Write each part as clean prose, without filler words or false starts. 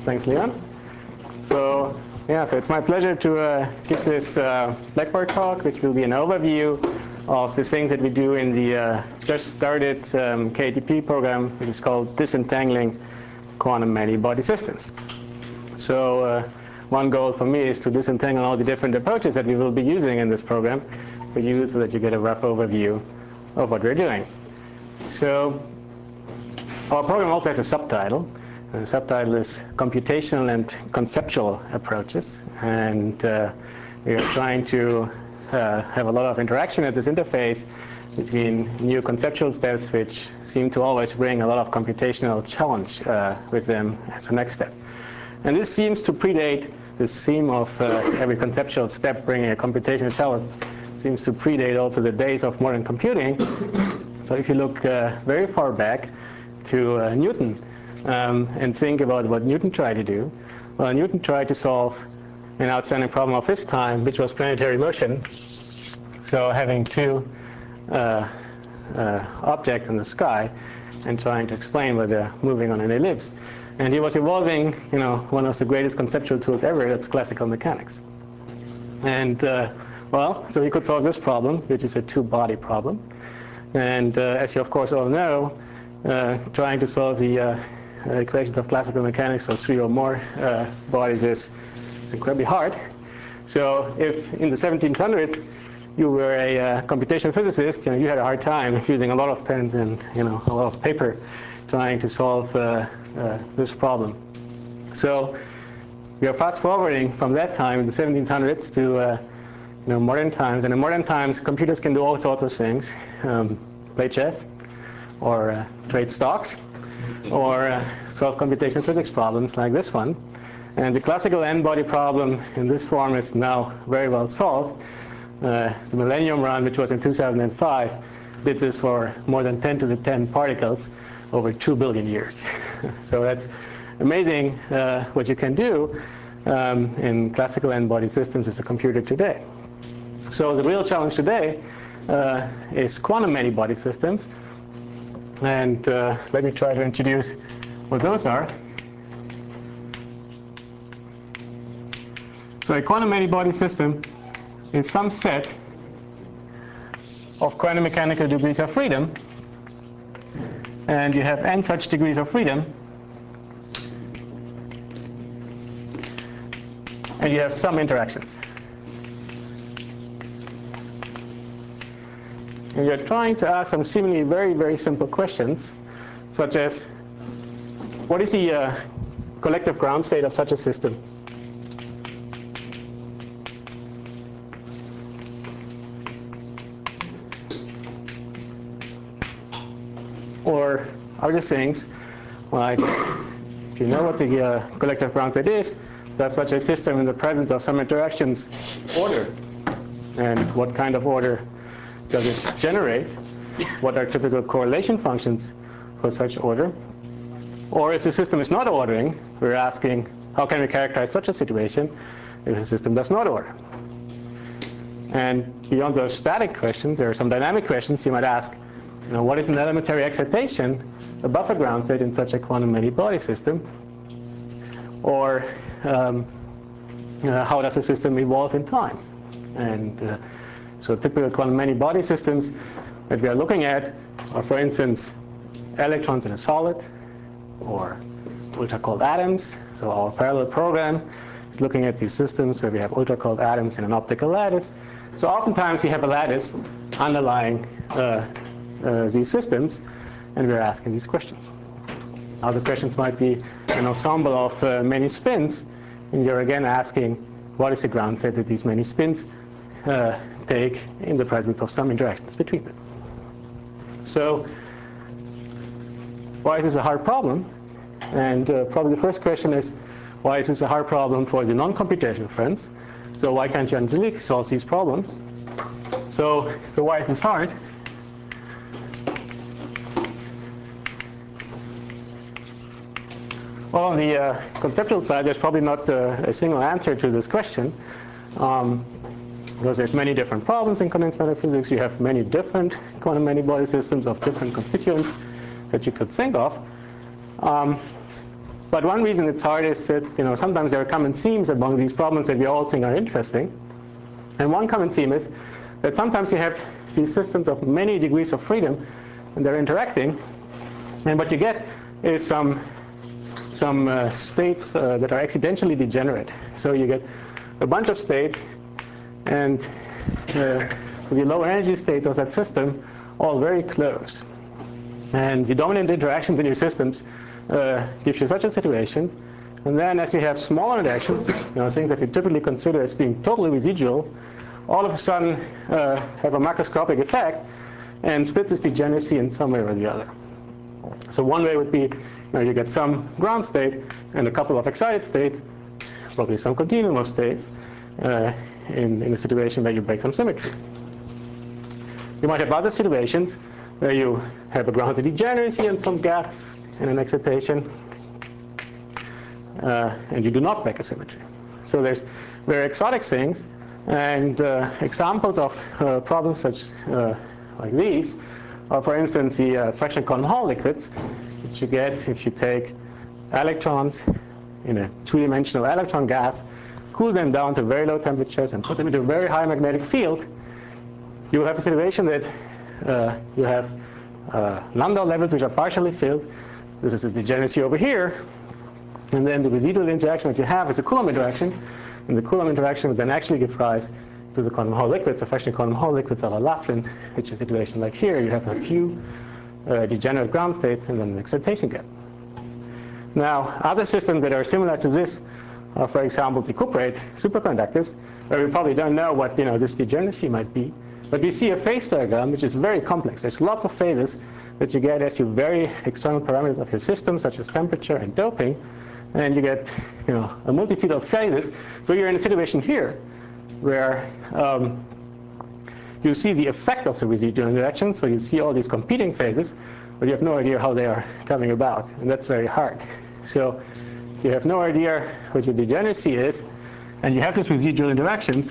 Thanks, Leon. So it's my pleasure to give this Blackboard talk, which will be an overview of the things that we do in the just started KATP program, which is called Disentangling Quantum Many-Body Systems. So one goal for me is to disentangle all the different approaches that we will be using in this program for you so that you get a rough overview of what we're doing. So our program also has a subtitle. And the subtitle is Computational and Conceptual Approaches. And we are trying to have a lot of interaction at this interface between new conceptual steps, which seem to always bring a lot of computational challenge with them as a next step. And this seems to predate this theme of every conceptual step bringing a computational challenge. Seems to predate also the days of modern computing. So if you look very far back to Newton and think about what Newton tried to do, well, Newton tried to solve an outstanding problem of his time, which was planetary motion. So having two objects in the sky and trying to explain whether they're moving on an ellipse. And he was evolving, one of the greatest conceptual tools ever, that's classical mechanics. And so he could solve this problem, which is a two-body problem. And as you of course all know, trying to solve the equations of classical mechanics for three or more bodies is incredibly hard. So if in the 1700s you were a computational physicist, you had a hard time using a lot of pens and a lot of paper trying to solve this problem. So we are fast forwarding from that time in the 1700s to modern times. And in modern times, computers can do all sorts of things: play chess, or trade stocks, or solve computational physics problems like this one. And the classical n-body problem in this form is now very well solved. The Millennium Run, which was in 2005, did this for more than 10 to the 10 particles over 2 billion years. So that's amazing what you can do in classical n-body systems with a computer today. So the real challenge today is quantum many-body systems. And let me try to introduce what those are. So a quantum many-body system is some set of quantum mechanical degrees of freedom. And you have n such degrees of freedom. And you have some interactions. And you're trying to ask some seemingly very, very simple questions, such as, what is the collective ground state of such a system? Or other things, like if you know what the collective ground state is, does such a system in the presence of some interactions order? And what kind of order does it generate? What are typical correlation functions for such order? Or if the system is not ordering, we're asking, how can we characterize such a situation if the system does not order? And beyond those static questions, there are some dynamic questions. You might ask, what is an elementary excitation, a buffer ground state in such a quantum many-body system? Or how does a system evolve in time? And so typical quantum many-body systems that we are looking at are, for instance, electrons in a solid, or ultra-cold atoms. So our parallel program is looking at these systems where we have ultra-cold atoms in an optical lattice. So oftentimes we have a lattice underlying these systems, and we're asking these questions. Other questions might be an ensemble of many spins, and you're again asking, what is the ground state that these many spins take in the presence of some interactions between them? So why is this a hard problem? And probably the first question is, why is this a hard problem for the non-computational friends? So why can't you Angelique solve these problems? So why is this hard? Well, on the conceptual side, there's probably not a single answer to this question. Because there's many different problems in condensed matter physics. You have many different quantum many-body systems of different constituents that you could think of. But one reason it's hard is that sometimes there are common themes among these problems that we all think are interesting. And one common theme is that sometimes you have these systems of many degrees of freedom, and they're interacting. And what you get is some states that are accidentally degenerate. So you get a bunch of states, and so the lower energy states of that system all very close. And the dominant interactions in your systems gives you such a situation. And then as you have smaller interactions, things that we typically consider as being totally residual, all of a sudden have a macroscopic effect and split this degeneracy in some way or the other. So one way would be you get some ground state and a couple of excited states, probably some continuum of states, in a situation where you break some symmetry. You might have other situations where you have a grounded degeneracy and some gap and an excitation, and you do not break a symmetry. So there's very exotic things, and examples of problems such like these are, for instance, the fraction quantum Hall liquids, which you get if you take electrons in a two-dimensional electron gas, cool them down to very low temperatures, and put them into a very high magnetic field. You will have a situation that you have lambda levels which are partially filled. This is the degeneracy over here. And then the residual interaction that you have is a Coulomb interaction. And the Coulomb interaction would then actually give rise to the quantum Hall liquids, the fractional quantum Hall liquids a la Laughlin, which is a situation like here. You have a few degenerate ground states and then an excitation gap. Now, other systems that are similar to this are, for example, the cuprate superconductors, where we probably don't know what this degeneracy might be. But we see a phase diagram which is very complex. There's lots of phases that you get as you vary external parameters of your system, such as temperature and doping, and you get a multitude of phases. So you're in a situation here where you see the effect of the residual interaction. So you see all these competing phases, but you have no idea how they are coming about, and that's very hard. So you have no idea what your degeneracy is, and you have these residual interactions.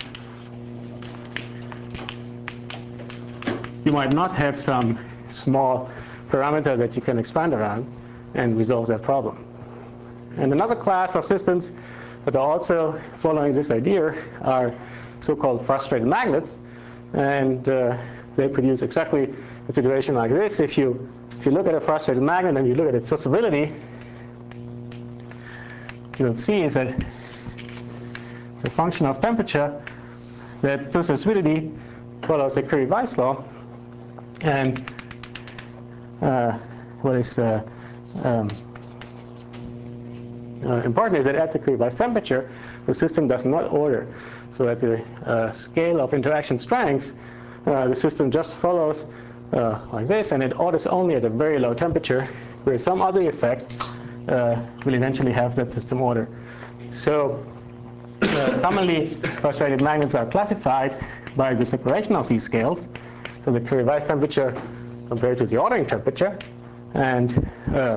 You might not have some small parameter that you can expand around and resolve that problem. And another class of systems that are also following this idea are so-called frustrated magnets, and they produce exactly a situation like this. If you look at a frustrated magnet and you look at its susceptibility, you'll see is that it's a function of temperature, that susceptibility follows the Curie-Weiss law. And what is important is that at the Curie-Weiss temperature, the system does not order. So at the scale of interaction strengths, the system just follows like this, and it orders only at a very low temperature, where some other effect will eventually have that system order. So commonly, frustrated magnets are classified by the separation of these scales. So the Curie-Weiss temperature compared to the ordering temperature. And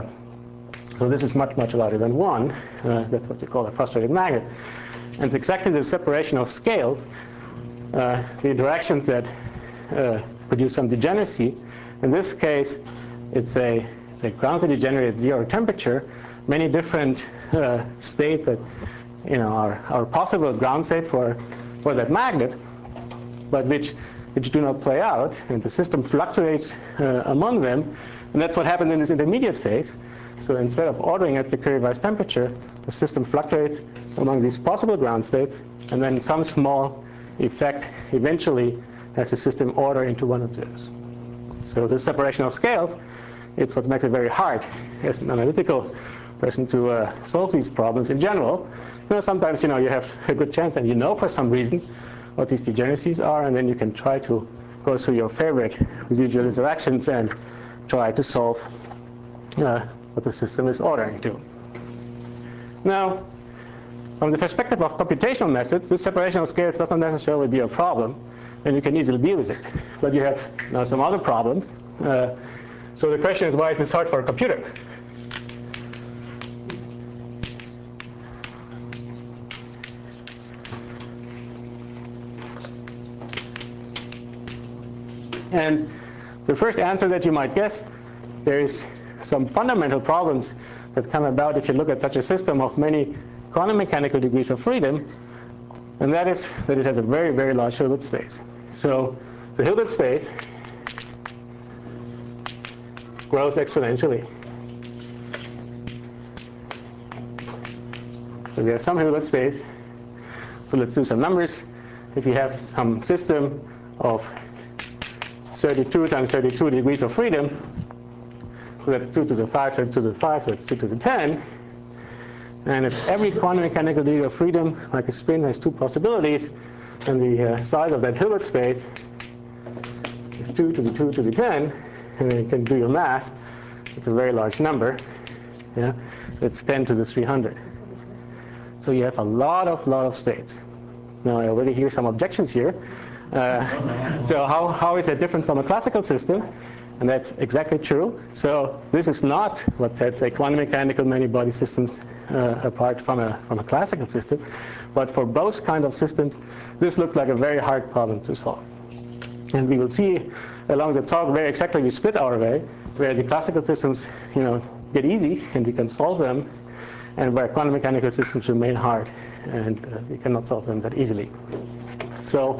so this is much, much larger than 1. That's what you call a frustrated magnet. And it's exactly the separation of scales, the interactions that produce some degeneracy. In this case, it's a grounded degenerate at 0 temperature. Many different states that are possible ground state for that magnet, but which do not play out, and the system fluctuates among them. And that's what happened in this intermediate phase. So instead of ordering at the Curie-Weiss temperature, the system fluctuates among these possible ground states, and then some small effect eventually has the system order into one of those. So this separation of scales, it's what makes it very hard as an analytical person to solve these problems in general. Sometimes you have a good chance, and for some reason what these degeneracies are, and then you can try to go through your favorite residual interactions and try to solve what the system is ordering to. Now, from the perspective of computational methods, this separation of scales does not necessarily be a problem, and you can easily deal with it. But you have some other problems. So the question is, why is this hard for a computer? And the first answer that you might guess, there is some fundamental problems that come about if you look at such a system of many quantum mechanical degrees of freedom, and that is that it has a very, very large Hilbert space. So the Hilbert space grows exponentially. So we have some Hilbert space. So let's do some numbers. If you have some system of 32 times 32 degrees of freedom, so that's 2 to the 5, so that's 2 to the 5, so that's 2 to the 10. And if every quantum mechanical degree of freedom, like a spin, has two possibilities, then the size of that Hilbert space is 2 to the 2 to the 10, and then you can do your math. It's a very large number. Yeah, it's 10 to the 300. So you have a lot of states. Now I already hear some objections here. So how is it different from a classical system? And that's exactly true. So this is not what sets a quantum mechanical many-body systems apart from a classical system. But for both kinds of systems, this looks like a very hard problem to solve. And we will see along the talk where exactly we split our way, where the classical systems, get easy and we can solve them, and where quantum mechanical systems remain hard and we cannot solve them that easily. So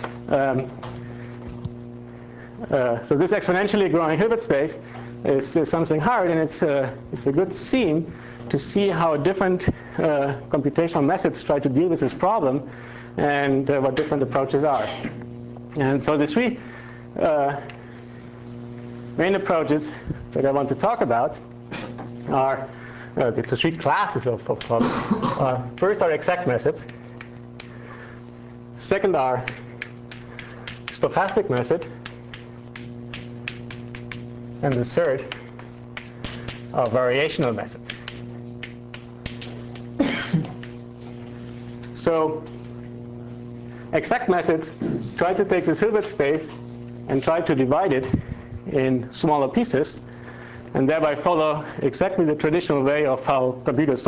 so this exponentially growing Hilbert space is something hard, and it's a good scene to see how different computational methods try to deal with this problem and what different approaches are. And so the three main approaches that I want to talk about are the three classes of problems. First are exact methods. Second are stochastic method. And the third are variational methods. So exact methods try to take this Hilbert space and try to divide it in smaller pieces, and thereby follow exactly the traditional way of how computers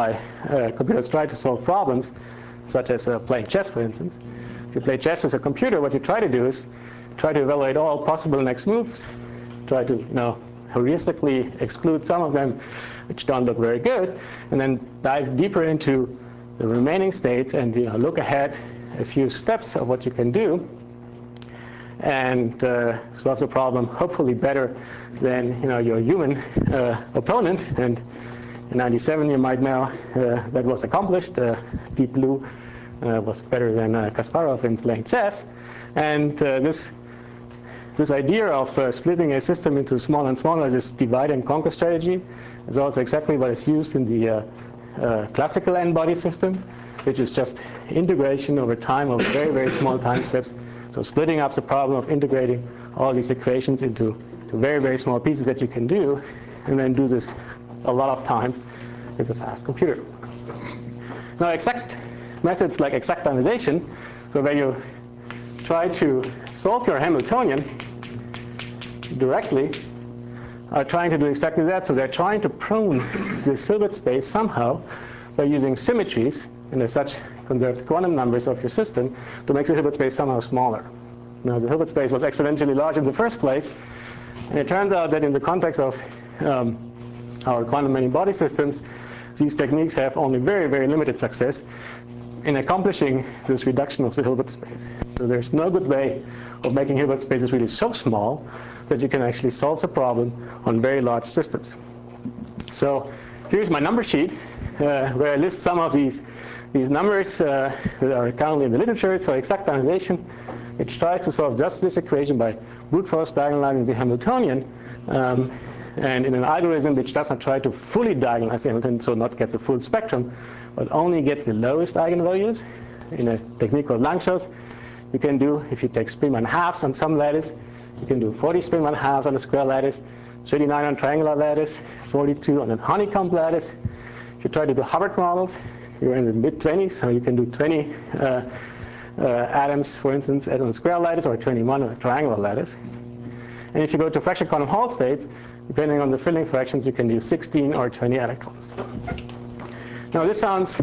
try to solve problems, such as playing chess, for instance. If you play chess with a computer, what you try to do is try to evaluate all possible next moves, try to heuristically exclude some of them which don't look very good, and then dive deeper into the remaining states and look ahead a few steps of what you can do and solve the problem hopefully better than your human opponent. And in '97 you might know that was accomplished. Deep Blue was better than Kasparov in playing chess, and this idea of splitting a system into smaller and smaller, this divide and conquer strategy, is also exactly what is used in the classical n-body system, which is just integration over time of very, very small time steps. So splitting up the problem of integrating all these equations into very, very small pieces that you can do, and then do this a lot of times with a fast computer. Now exact methods like exactization, so where you try to solve your Hamiltonian directly, are trying to do exactly that. So they're trying to prune this Hilbert space somehow by using symmetries, and as such conserve quantum numbers of your system to make the Hilbert space somehow smaller. Now the Hilbert space was exponentially large in the first place, and it turns out that in the context of our quantum many-body systems, these techniques have only very, very limited success in accomplishing this reduction of the Hilbert space. So there's no good way of making Hilbert spaces really so small that you can actually solve the problem on very large systems. So here's my number sheet where I list some of these numbers that are currently in the literature. So exactization, which tries to solve just this equation by brute force diagonalizing the Hamiltonian, and in an algorithm which does not try to fully diagonalize the Hamiltonian, so not get the full spectrum, but only gets the lowest eigenvalues in a technique called Langshos. You can do, if you take spin 1/2 on some lattice, you can do 40 spin 1/2 on a square lattice, 39 on triangular lattice, 42 on a honeycomb lattice. If you try to do Hubbard models, you're in the mid-20s, so you can do 20 atoms, for instance, on a square lattice, or 21 on a triangular lattice. And if you go to fraction quantum Hall states, depending on the filling fractions, you can do 16 or 20 electrons. Now this sounds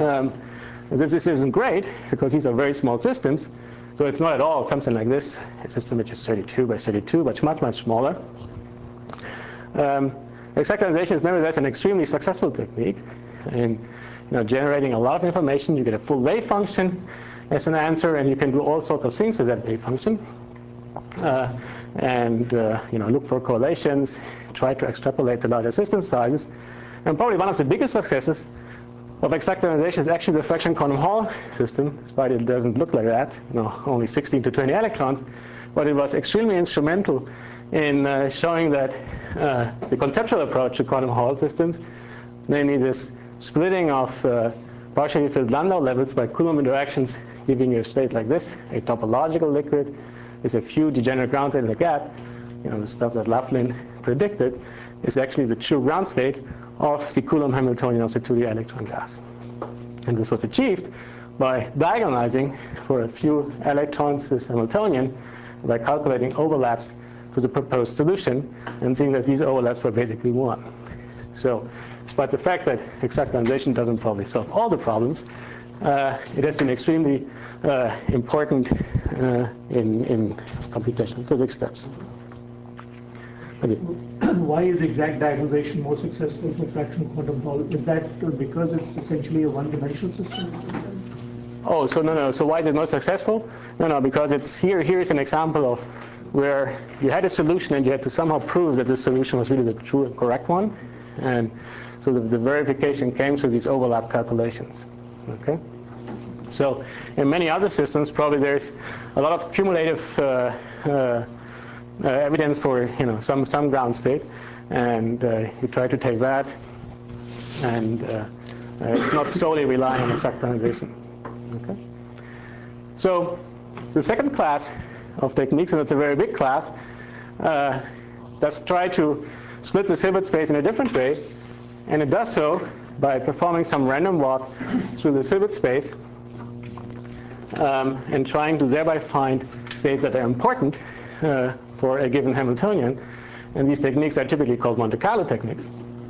as if this isn't great, because these are very small systems. So it's not at all something like this, a system which is 32 by 32, but much, much smaller. exactization is nevertheless an extremely successful technique. And generating a lot of information, you get a full wave function as an answer, and you can do all sorts of things with that wave function. Look for correlations, try to extrapolate to larger system sizes. And probably one of the biggest successes of exactization is actually the fraction quantum Hall system, despite it doesn't look like that, only 16 to 20 electrons. But it was extremely instrumental in showing that the conceptual approach to quantum Hall systems, namely this splitting of partially filled Landau levels by Coulomb interactions, giving you a state like this, a topological liquid with a few degenerate ground state in the gap, the stuff that Laughlin predicted, is actually the true ground state of the Coulomb Hamiltonian of the 2D electron gas. And this was achieved by diagonalizing for a few electrons this Hamiltonian by calculating overlaps to the proposed solution and seeing that these overlaps were basically 1. So despite the fact that exactization doesn't probably solve all the problems, it has been extremely important in computational physics steps. Why is exact diagonalization more successful for fraction quantum Hall? Is that because it's essentially a one-dimensional system? Oh, so no. So why is it not successful? No, because it's here's an example of where you had a solution and you had to somehow prove that this solution was really the true and correct one. And so the verification came through these overlap calculations. Okay? So in many other systems, probably there's a lot of cumulative evidence for some ground state, and you try to take that, and it's not solely relying on exactization. Okay? So the second class of techniques, and it's a very big class, let's try to split this Hilbert space in a different way, and it does so by performing some random walk through this Hilbert space and trying to thereby find states that are important for a given Hamiltonian. And these techniques are typically called Monte Carlo techniques.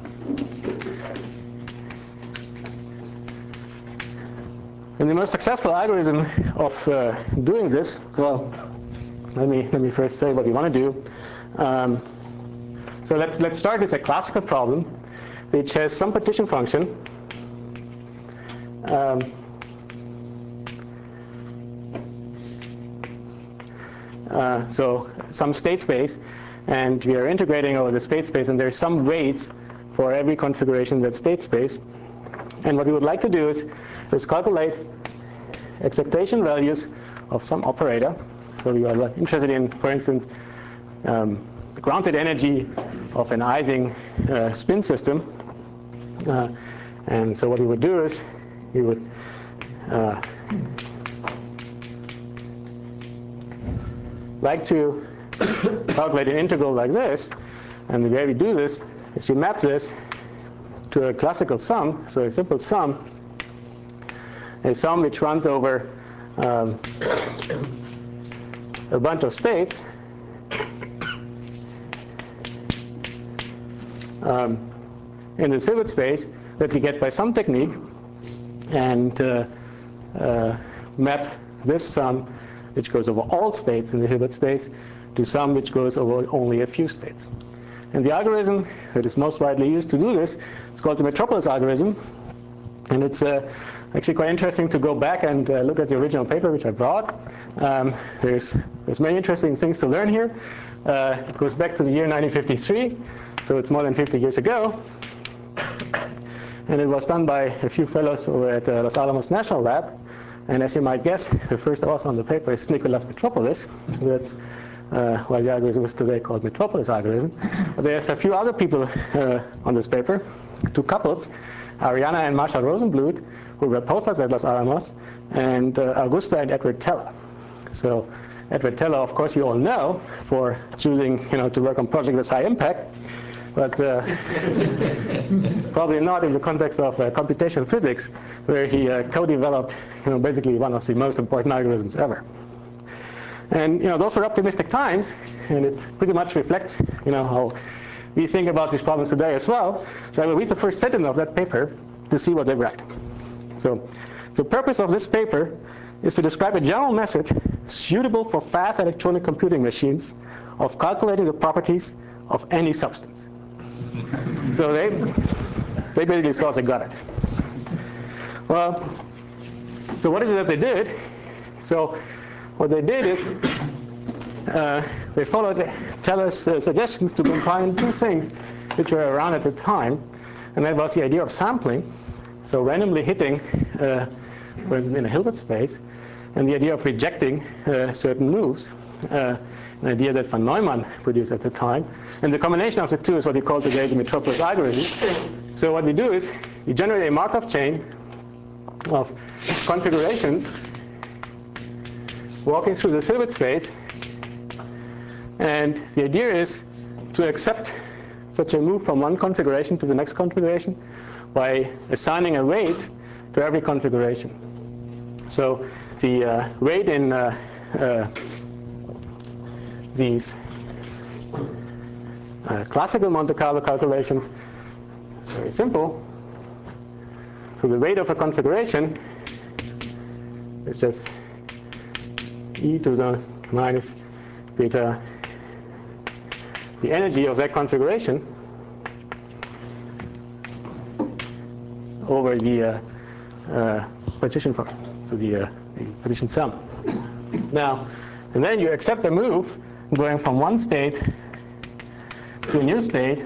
And the most successful algorithm of doing this, well, let me first say what we want to do. So let's start with a classical problem, which has some partition function. So some state space, and we are integrating over the state space, and there's some weights for every configuration in that state space. And what we would like to do is calculate expectation values of some operator. So we are interested in, for instance, the grounded energy of an Ising spin system. And so what we would do is we would like to calculate an integral like this. And the way we do this is you map this to a classical sum, so a simple sum, a sum which runs over a bunch of states in this Hilbert space that we get by some technique, and map this sum, which goes over all states in the Hilbert space, to some which goes over only a few states. And the algorithm that is most widely used to do this is called the Metropolis algorithm. And it's actually quite interesting to go back and look at the original paper which I brought. There's many interesting things to learn here. It goes back to the year 1953, so it's more than 50 years ago. And it was done by a few fellows over at Los Alamos National Lab. And as you might guess, the first author on the paper is Nicholas Metropolis. So that's why the algorithm is today called Metropolis algorithm. But there's a few other people on this paper, two couples, Ariana and Marshall Rosenblut, who were postdocs at Los Alamos, and Augusta and Edward Teller. So Edward Teller, of course, you all know for choosing to work on projects with high impact, but probably not in the context of computational physics, where he co-developed basically one of the most important algorithms ever. And those were optimistic times, and it pretty much reflects how we think about these problems today as well. So I will read the first sentence of that paper to see what they write. So the purpose of this paper is to describe a general method suitable for fast electronic computing machines of calculating the properties of any substance. So they basically thought they got it. Well, so what is it that they did? So what they did is they followed Teller's suggestions to combine two things which were around at the time, and that was the idea of sampling, so randomly hitting, for instance, in a Hilbert space, and the idea of rejecting certain moves, an idea that von Neumann produced at the time. And the combination of the two is what we call today the Metropolis algorithm. So what we do is we generate a Markov chain of configurations walking through this Hilbert space, and the idea is to accept such a move from one configuration to the next configuration by assigning a weight to every configuration. So the weight in these classical Monte Carlo calculations is very simple. So the weight of a configuration is just e to the minus beta the energy of that configuration over the partition function, so the partition sum. Now, and then you accept a move going from one state to a new state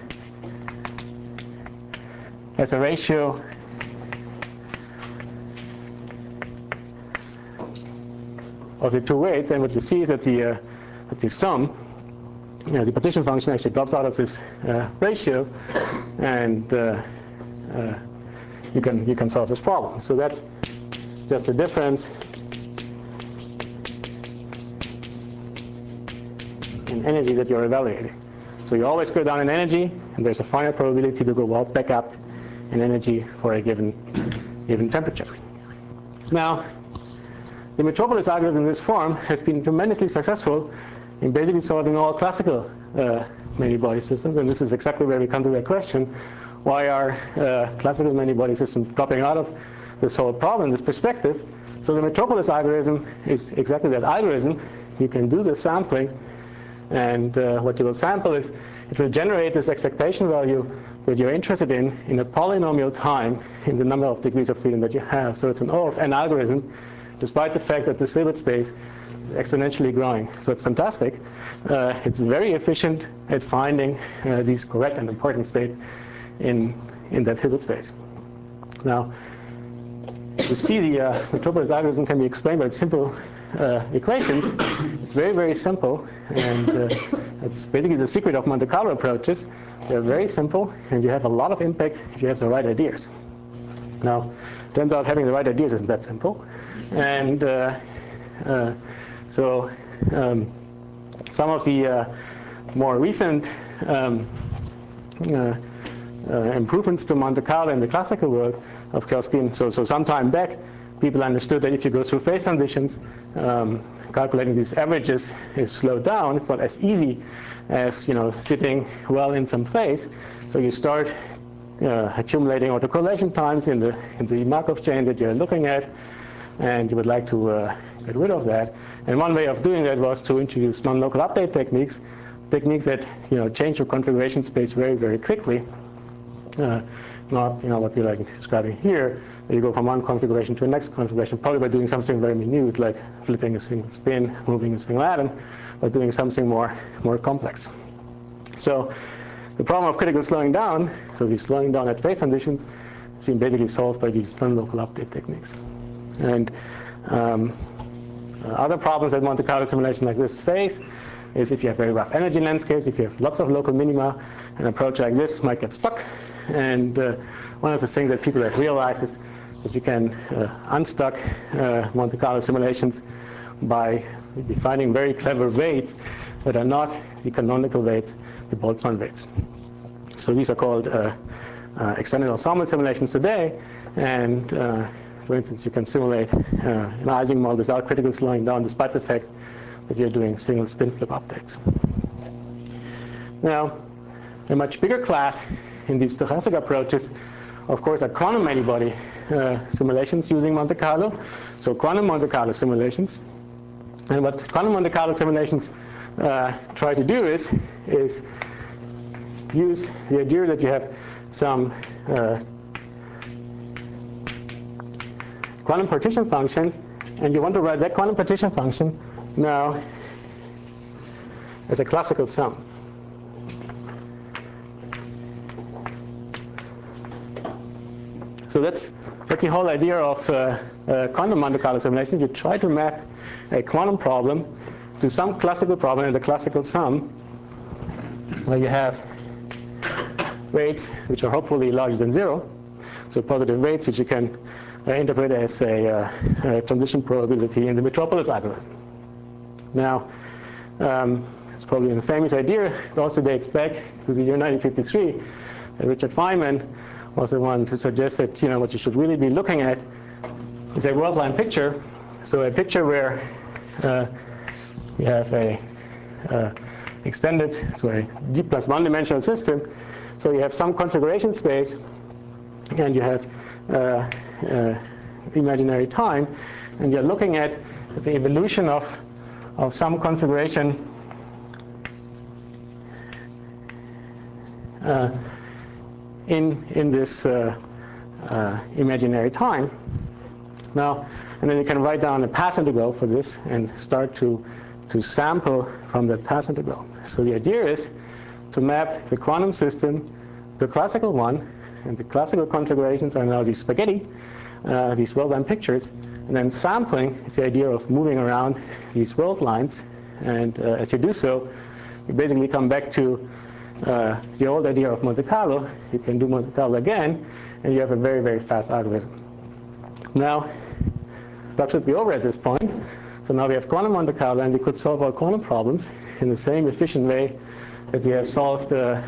as a ratio of the two weights, and what you see is that the sum, the partition function actually drops out of this ratio, and you can solve this problem. So that's just the difference in energy that you're evaluating. So you always go down in energy, and there's a finite probability to go back up in energy for a given temperature. Now, the Metropolis algorithm in this form has been tremendously successful in basically solving all classical many-body systems, and this is exactly where we come to the question: why are classical many-body systems dropping out of this whole problem, this perspective? So the Metropolis algorithm is exactly that algorithm. You can do the sampling, and what you will sample is, it will generate this expectation value that you're interested in a polynomial time in the number of degrees of freedom that you have. So it's an O of n algorithm, despite the fact that this Hilbert space is exponentially growing. So it's fantastic. It's very efficient at finding these correct and important states in that Hilbert space. Now, you see the Metropolis algorithm can be explained by simple equations. It's very, very simple, and it's basically the secret of Monte Carlo approaches. They're very simple, and you have a lot of impact if you have the right ideas. Now, it turns out having the right ideas isn't that simple, and so some of the more recent improvements to Monte Carlo in the classical world, of course, so some time back, people understood that if you go through phase transitions, calculating these averages is slowed down. It's not as easy as sitting well in some phase. So you start accumulating autocorrelation times in the Markov chain that you're looking at, and you would like to get rid of that. And one way of doing that was to introduce non-local update techniques that change your configuration space very, very quickly. Not what we're describing here, that you go from one configuration to the next configuration, probably by doing something very minute, like flipping a single spin, moving a single atom, but doing something more complex. So the problem of critical slowing down, so the slowing down at phase transitions, has been basically solved by these non-local update techniques. And other problems that Monte Carlo simulation like this face is if you have very rough energy landscapes, if you have lots of local minima, an approach like this might get stuck. And one of the things that people have realized is that you can unstuck Monte Carlo simulations by finding very clever weights that are not the canonical weights, the Boltzmann weights. So these are called extended ensemble simulations today. And for instance, you can simulate an Ising model without critical slowing down, despite the fact that you're doing single spin flip updates. Now, a much bigger class in these stochastic approaches, of course, are quantum many-body simulations using Monte Carlo. So quantum Monte Carlo simulations. And what quantum Monte Carlo simulations try to do is use the idea that you have some quantum partition function, and you want to write that quantum partition function now as a classical sum. So that's the whole idea of quantum Monte Carlo simulations. You try to map a quantum problem to some classical problem in the classical sum, where you have weights which are hopefully larger than 0, so positive weights which you can interpret as a transition probability in the metropolis algorithm. Now, it's probably a famous idea. It also dates back to the year 1953. Richard Feynman was the one to suggest that what you should really be looking at is a world-line picture. So a picture where you have a extended, so a d plus one-dimensional system. So you have some configuration space, and you have imaginary time, and you're looking at the evolution of some configuration in this imaginary time. Now, and then you can write down a path integral for this and start to sample from that path integral. So the idea is to map the quantum system to a classical one, and the classical configurations are now these spaghetti, these world-line pictures, and then sampling is the idea of moving around these world lines, and as you do so, you basically come back to the old idea of Monte Carlo. You can do Monte Carlo again, and you have a very, very fast algorithm. Now, that should be over at this point. So now we have quantum Monte Carlo, and we could solve our quantum problems in the same efficient way that we have solved the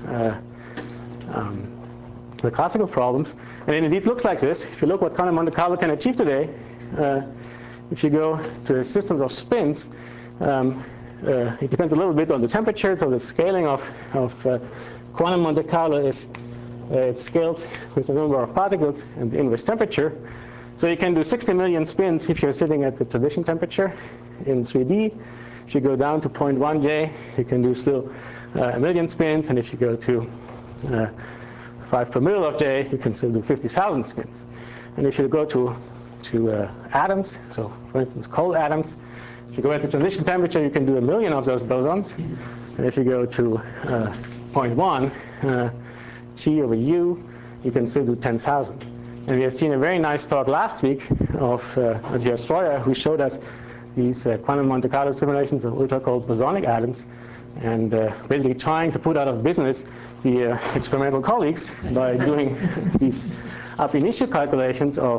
classical problems. And it indeed looks like this. If you look what quantum Monte Carlo can achieve today, if you go to a system of spins, it depends a little bit on the temperature. So the scaling of quantum Monte Carlo is it scales with the number of particles and the inverse temperature. So you can do 60 million spins if you're sitting at the transition temperature in 3D. If you go down to 0.1 J, you can do still a million spins. And if you go to 5 per mil of J, you can still do 50,000 spins. And if you go to atoms, so for instance cold atoms, if you go at the transition temperature, you can do a million of those bosons. And if you go to 0.1 T over U, you can still do 10,000. And we have seen a very nice talk last week of Andreas Streuer, who showed us these quantum Monte Carlo simulations of ultra-cold bosonic atoms, and basically trying to put out of business the experimental colleagues by doing these ab initio calculations of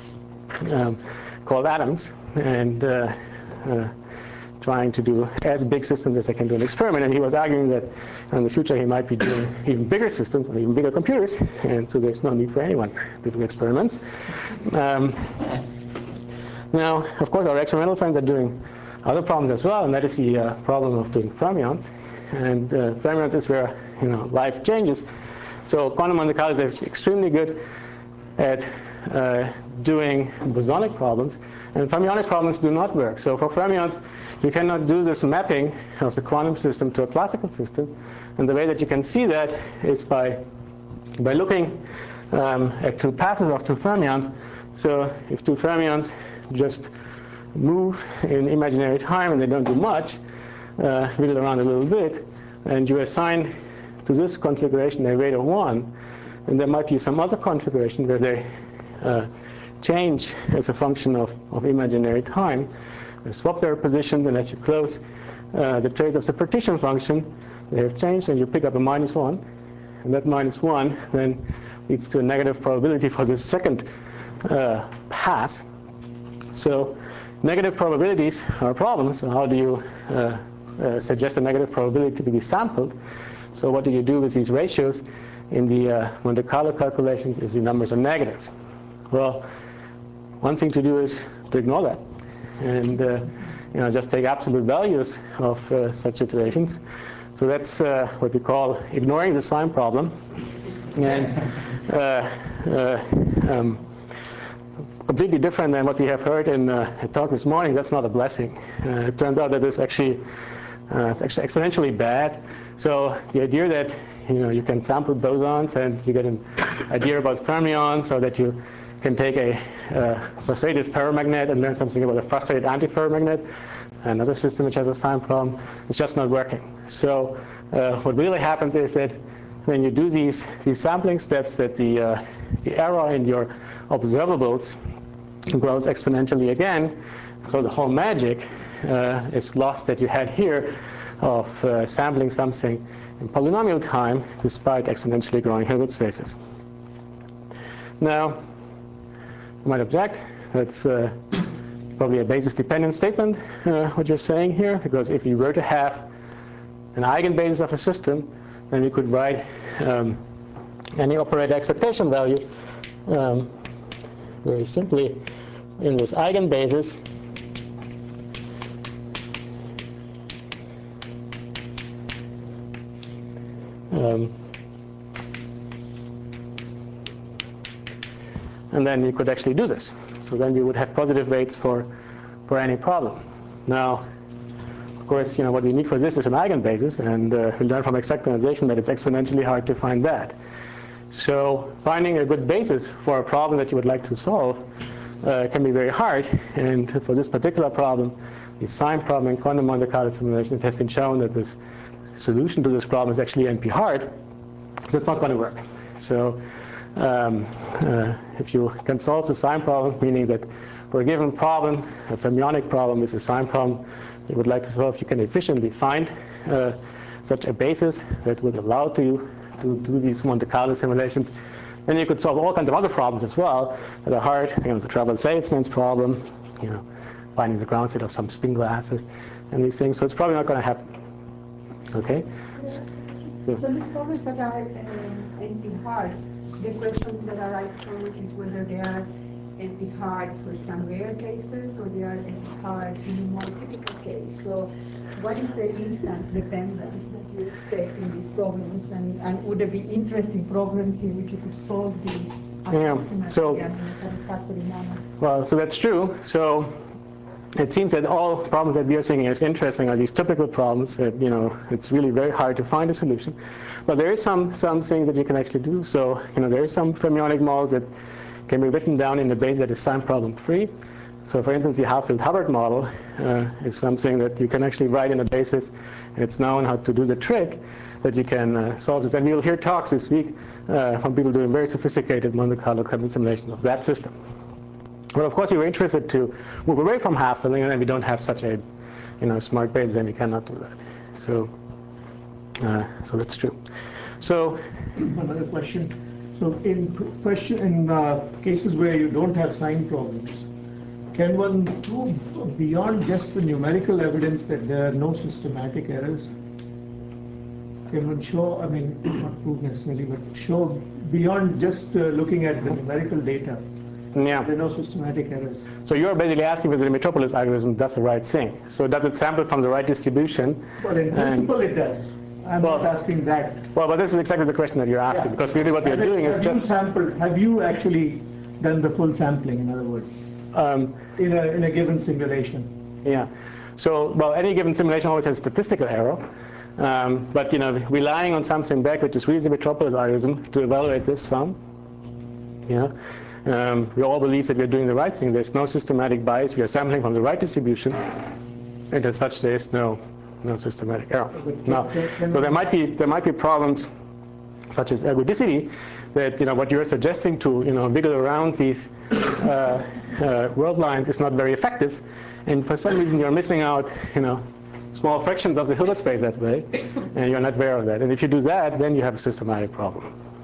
cold atoms, and trying to do as big systems as they can do an experiment. And he was arguing that in the future he might be doing even bigger systems or even bigger computers, and so there's no need for anyone to do experiments. Now, of course, our experimental friends are doing other problems as well, and that is the problem of doing fermions. And fermions is where life changes. So quantum Monte Carlo is extremely good at doing bosonic problems, and fermionic problems do not work. So for fermions, you cannot do this mapping of the quantum system to a classical system, and the way that you can see that is by looking at two passes of two fermions. So if two fermions just move in imaginary time and they don't do much, wiggle around a little bit, and you assign to this configuration a rate of 1, and there might be some other configuration where they change as a function of imaginary time. They swap their positions, and as you close the trace of the partition function, they have changed, and you pick up a -1. And that -1 then leads to a negative probability for the second pass. So negative probabilities are problems. So how do you suggest a negative probability to be sampled? So what do you do with these ratios in the Monte Carlo calculations if the numbers are negative? Well, one thing to do is to ignore that, and just take absolute values of such situations. So that's what we call ignoring the sign problem. And completely different than what we have heard in a talk this morning. That's not a blessing. It turned out that it's actually It's actually exponentially bad. So the idea that you can sample bosons and you get an idea about fermions, so that you can take a frustrated ferromagnet and learn something about a frustrated antiferromagnet, another system which has a sign problem, it's just not working. So what really happens is that when you do these sampling steps, that the error in your observables grows exponentially again. So the whole magic is lost that you had here of sampling something in polynomial time despite exponentially growing Hilbert spaces. Now, you might object, that's probably a basis-dependent statement, what you're saying here, because if you were to have an eigenbasis of a system, then we could write any operator expectation value very simply in this eigenbasis and then we could actually do this. So then we would have positive weights for any problem. Now, of course, what we need for this is an eigenbasis, and we learn from exactization that it's exponentially hard to find that. So finding a good basis for a problem that you would like to solve can be very hard. And for this particular problem, the sign problem in quantum Monte Carlo simulation, it has been shown that this solution to this problem is actually NP-hard. So it's not going to work. So if you can solve the sign problem, meaning that for a given problem, a fermionic problem is a sign problem you would like to solve, you can efficiently find such a basis that would allow you to do these Monte Carlo simulations. Then you could solve all kinds of other problems as well that are hard. The traveling salesman's problem, finding the ground state of some spin glasses, and these things. So it's probably not going to happen. Okay. So these problems that are NP-hard, the question that arises always is whether they are NP-hard for some rare cases or they are NP-hard in a more typical case. So what is the instance dependence that you expect in these problems, and would there be interesting problems in which you could solve these approximately in a satisfactory manner? Well, so that's true. So it seems that all problems that we are seeing as interesting are these typical problems that it's really very hard to find a solution. But there is some things that you can actually do. So there is some fermionic models that can be written down in a base that is sign problem free. So for instance, the half-filled Hubbard model is something that you can actually write in a basis, and it's known how to do the trick that you can solve this. And we'll hear talks this week from people doing very sophisticated Monte Carlo quantum simulation of that system. But of course, we were interested to move away from half-filling, and then we don't have such a smart base, then we cannot do that. So that's true. So another question. So in cases where you don't have sign problems, can one prove beyond just the numerical evidence that there are no systematic errors? Can one show, not prove necessarily, but show beyond just looking at the numerical data, there are no systematic errors? So you're basically asking whether the Metropolis algorithm does the right thing. So does it sample from the right distribution? Well, in principle it does. I'm not asking that. Well, but this is exactly the question that you're asking, because really what we're doing is just... Have you actually done the full sampling, in other words, in a given simulation? Yeah. So, well, any given simulation always has statistical error. But relying on something back, which is really the Metropolis algorithm, to evaluate this sum, we all believe that we're doing the right thing. There's no systematic bias. We are sampling from the right distribution, and as such, there is no systematic error. Now, so there might be problems such as ergodicity, that what you're suggesting to wiggle around these world lines is not very effective, and for some reason you're missing out small fractions of the Hilbert space that way, and you're not aware of that. And if you do that, then you have a systematic problem.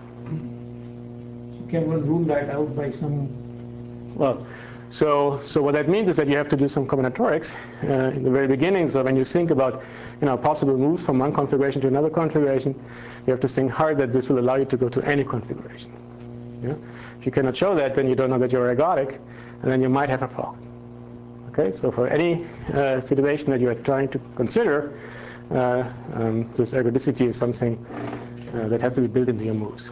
So can one rule that out by some? Well, so what that means is that you have to do some combinatorics in the very beginning. So when you think about possible moves from one configuration to another configuration, you have to think hard that this will allow you to go to any configuration. If you cannot show that, then you don't know that you're ergodic, and then you might have a problem. Okay, so for any situation that you are trying to consider, this ergodicity is something that has to be built into your moves.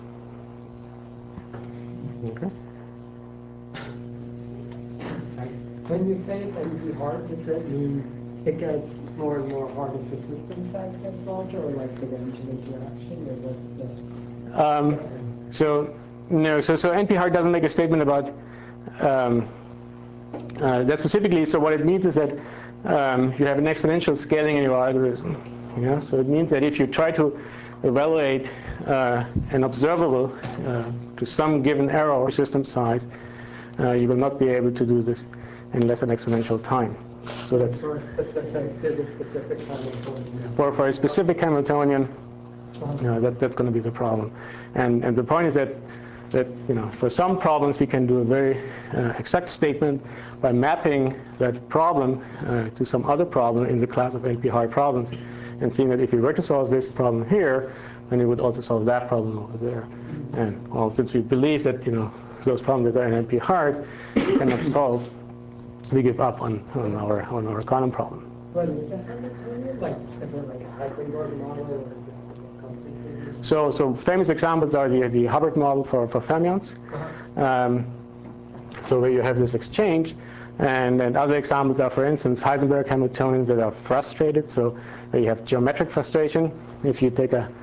Okay. When you say it's NP-hard, you said you it gets more and more hard as the system size gets larger, or like the range of interaction, or what's the... So no, so NP-hard doesn't make a statement about that specifically. So what it means is that you have an exponential scaling in your algorithm. Yeah? So it means that if you try to evaluate an observable to some given error or system size, you will not be able to do this in less than exponential time. So that's for a specific, there's a specific Hamiltonian. for a specific Hamiltonian, that's going to be the problem. And the point is that for some problems we can do a very exact statement by mapping that problem to some other problem in the class of NP-hard problems, and seeing that if you were to solve this problem here, then you would also solve that problem over there. And well, since we believe that those problems that are in NP-hard we cannot solve, we give up on our quantum problem. But is it Hamiltonian? Like, is it like a Heisenberg model, or is it somewhat complicated? So famous examples are the Hubbard model for fermions. So where you have this exchange, and other examples are, for instance, Heisenberg Hamiltonians that are frustrated. So where you have geometric frustration. If you take a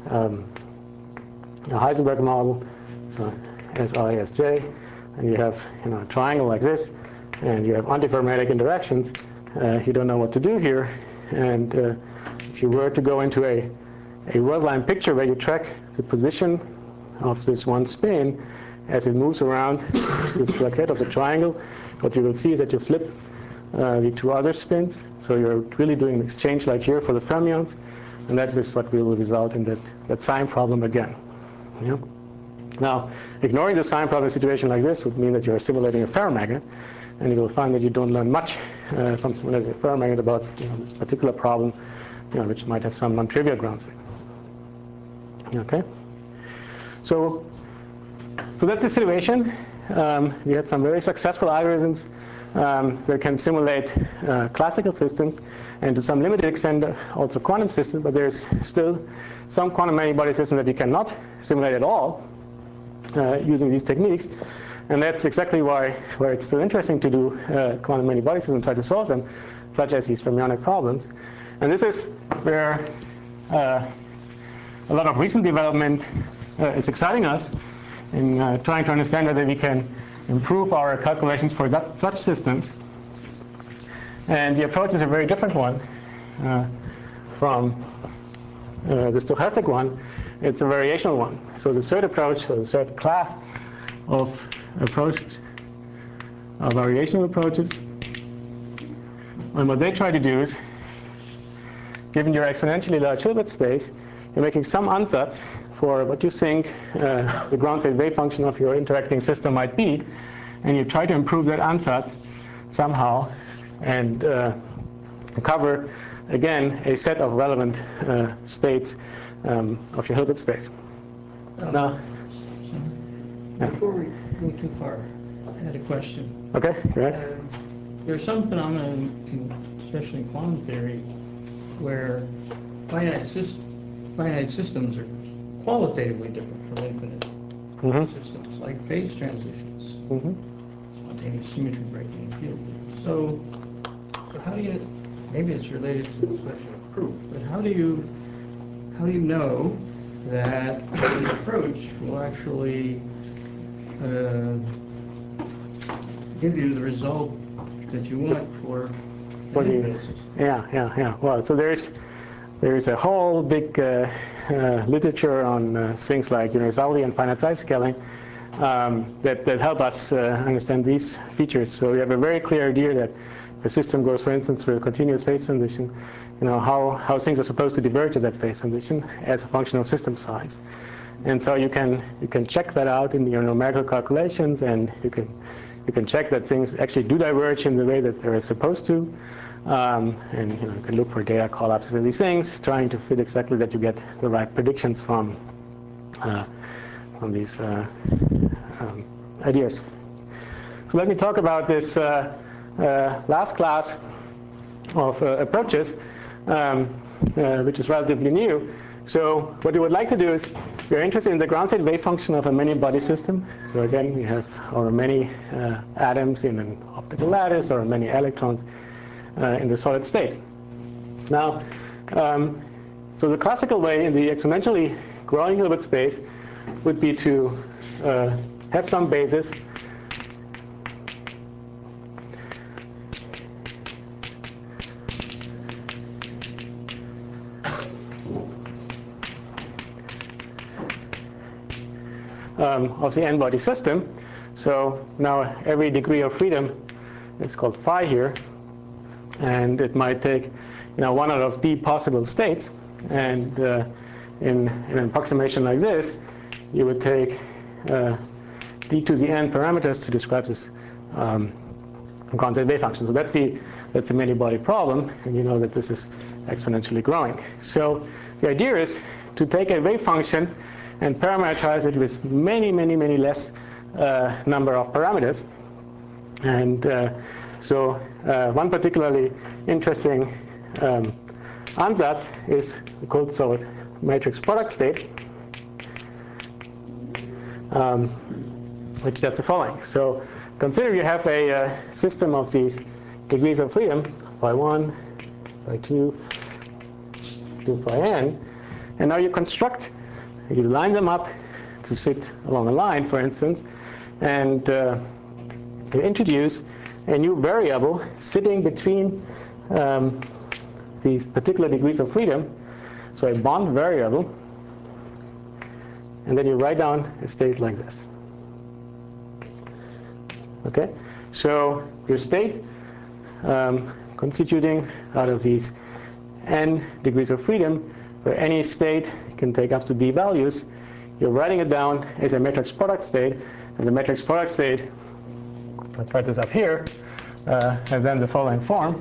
Heisenberg model, so Si, Sj, and you have a triangle like this, and you have antiferrometric interactions, you don't know what to do here. And if you were to go into a worldline picture where you track the position of this one spin as it moves around this plaquette of the triangle, what you will see is that you flip the two other spins. So you're really doing an exchange like here for the fermions, and that is what will result in that sign problem again. Yeah? Now, ignoring the sign problem situation like this would mean that you're simulating a ferromagnet, and you will find that you don't learn much from simulating a ferromagnet about this particular problem, which might have some non-trivial ground state. Okay, so that's the situation. We had some very successful algorithms that can simulate classical systems, and to some limited extent also quantum systems, but there's still some quantum many-body systems that you cannot simulate at all using these techniques. And that's exactly why it's still interesting to do quantum many-body systems and try to solve them, such as these fermionic problems. And this is where a lot of recent development is exciting us in trying to understand whether we can improve our calculations for such systems. And the approach is a very different one from the stochastic one. It's a variational one. So the third approach, or the third class of variational approaches, and what they try to do is, given your exponentially large Hilbert space, you're making some ansatz for what you think the ground state wave function of your interacting system might be, and you try to improve that ansatz somehow and cover, again, a set of relevant states of your Hilbert space. Now, before we go too far, I had a question. Okay, go ahead. There's some phenomena, especially in quantum theory, where finite systems are qualitatively different from infinite systems, like phase transitions, spontaneous symmetry breaking in field theory. So how do you, maybe it's related to the question of proof, but how do you know that this approach will actually give you the result that you want for the infinite system? Yeah. Well, so there's a whole big literature on things like universality and finite size scaling that help us understand these features. So we have a very clear idea that the system goes, for instance, through a continuous phase transition. How things are supposed to diverge at that phase transition as a function of system size. And so you can check that out in your numerical calculations, and you can check that things actually do diverge in the way that they're supposed to. And you can look for data collapses and these things, trying to fit exactly that you get the right predictions from these ideas. So let me talk about this last class of approaches, which is relatively new. So what we would like to do is, we're interested in the ground state wave function of a many-body system. So again, we have our many atoms in an optical lattice, or many electrons. in the solid state. Now, so the classical way in the exponentially growing Hilbert space would be to have some basis of the n-body system. So now every degree of freedom is called phi here, and it might take one out of d possible states. And in an approximation like this, you would take d to the n parameters to describe this constant wave function. So that's the many-body problem, and you know that this is exponentially growing. So the idea is to take a wave function and parameterize it with many, many, many less number of parameters. And so one particularly interesting ansatz is called matrix product state, which does the following. So consider you have a system of these degrees of freedom, phi 1, phi 2, to phi n, and now you line them up to sit along a line, for instance, and you introduce a new variable sitting between these particular degrees of freedom, so a bond variable, and then you write down a state like this. Okay, so your state constituting out of these n degrees of freedom, where any state can take up to d values, you're writing it down as a matrix product state, and the matrix product state, let's write this up here, has then the following form.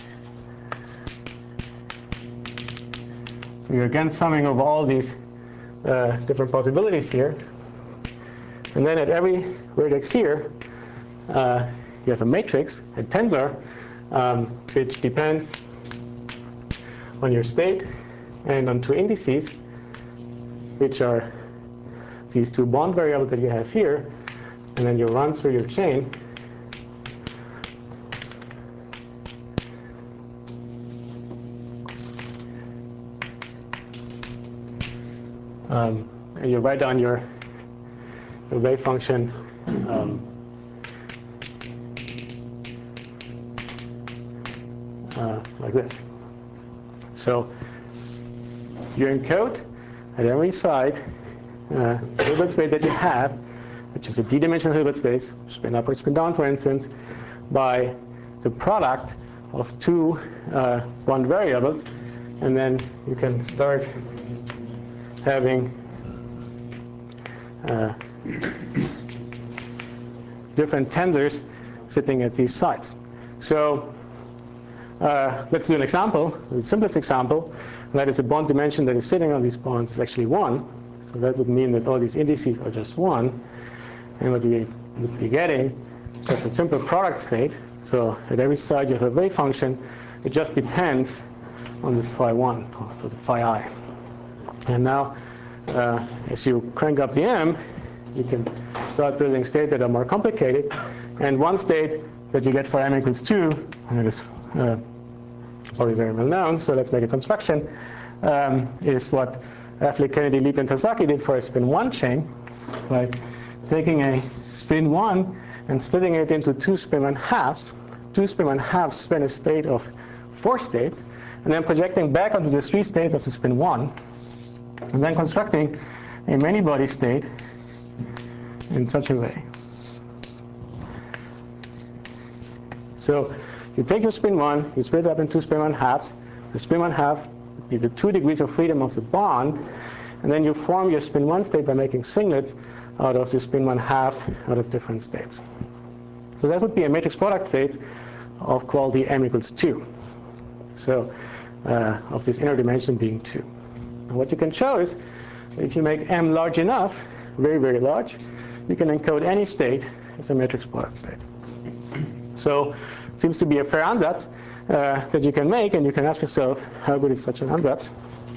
So you're again summing over all these different possibilities here, and then at every vertex here, you have a matrix, a tensor, which depends on your state and on two indices, which are these two bond variables that you have here, and then you run through your chain. And you write down your wave function like this. So you encode at every side the Hilbert space that you have, which is a d-dimensional Hilbert space, spin up or spin down, for instance, by the product of two bond variables, and then you can start having different tensors sitting at these sides. So let's do an example, the simplest example, and that is a bond dimension that is sitting on these bonds is actually 1. So that would mean that all these indices are just 1. And what we would be getting is just a simple product state. So at every side you have a wave function. It just depends on this phi 1, so the phi I. And now, as you crank up the m, you can start building states that are more complicated. And one state that you get for m equals 2, and it is probably very well known, so let's make a construction, is what Affleck, Kennedy, Lieb, and Tasaki did for a spin 1 chain, by taking a spin 1 and splitting it into two spin 1 halves. Two spin 1 halves spin a state of 4 states, and then projecting back onto the 3 states of the spin 1, and then constructing a many-body state in such a way. So you take your spin 1, you split it up into spin 1 halves. The spin 1 half would be the 2 degrees of freedom of the bond, and then you form your spin 1 state by making singlets out of the spin 1 halves out of different states. So that would be a matrix product state of quality m equals 2. So of this inner dimension being 2. And what you can show is that if you make m large enough, very, very large, you can encode any state as a matrix product state. So it seems to be a fair ansatz that you can make, and you can ask yourself, how good is such an ansatz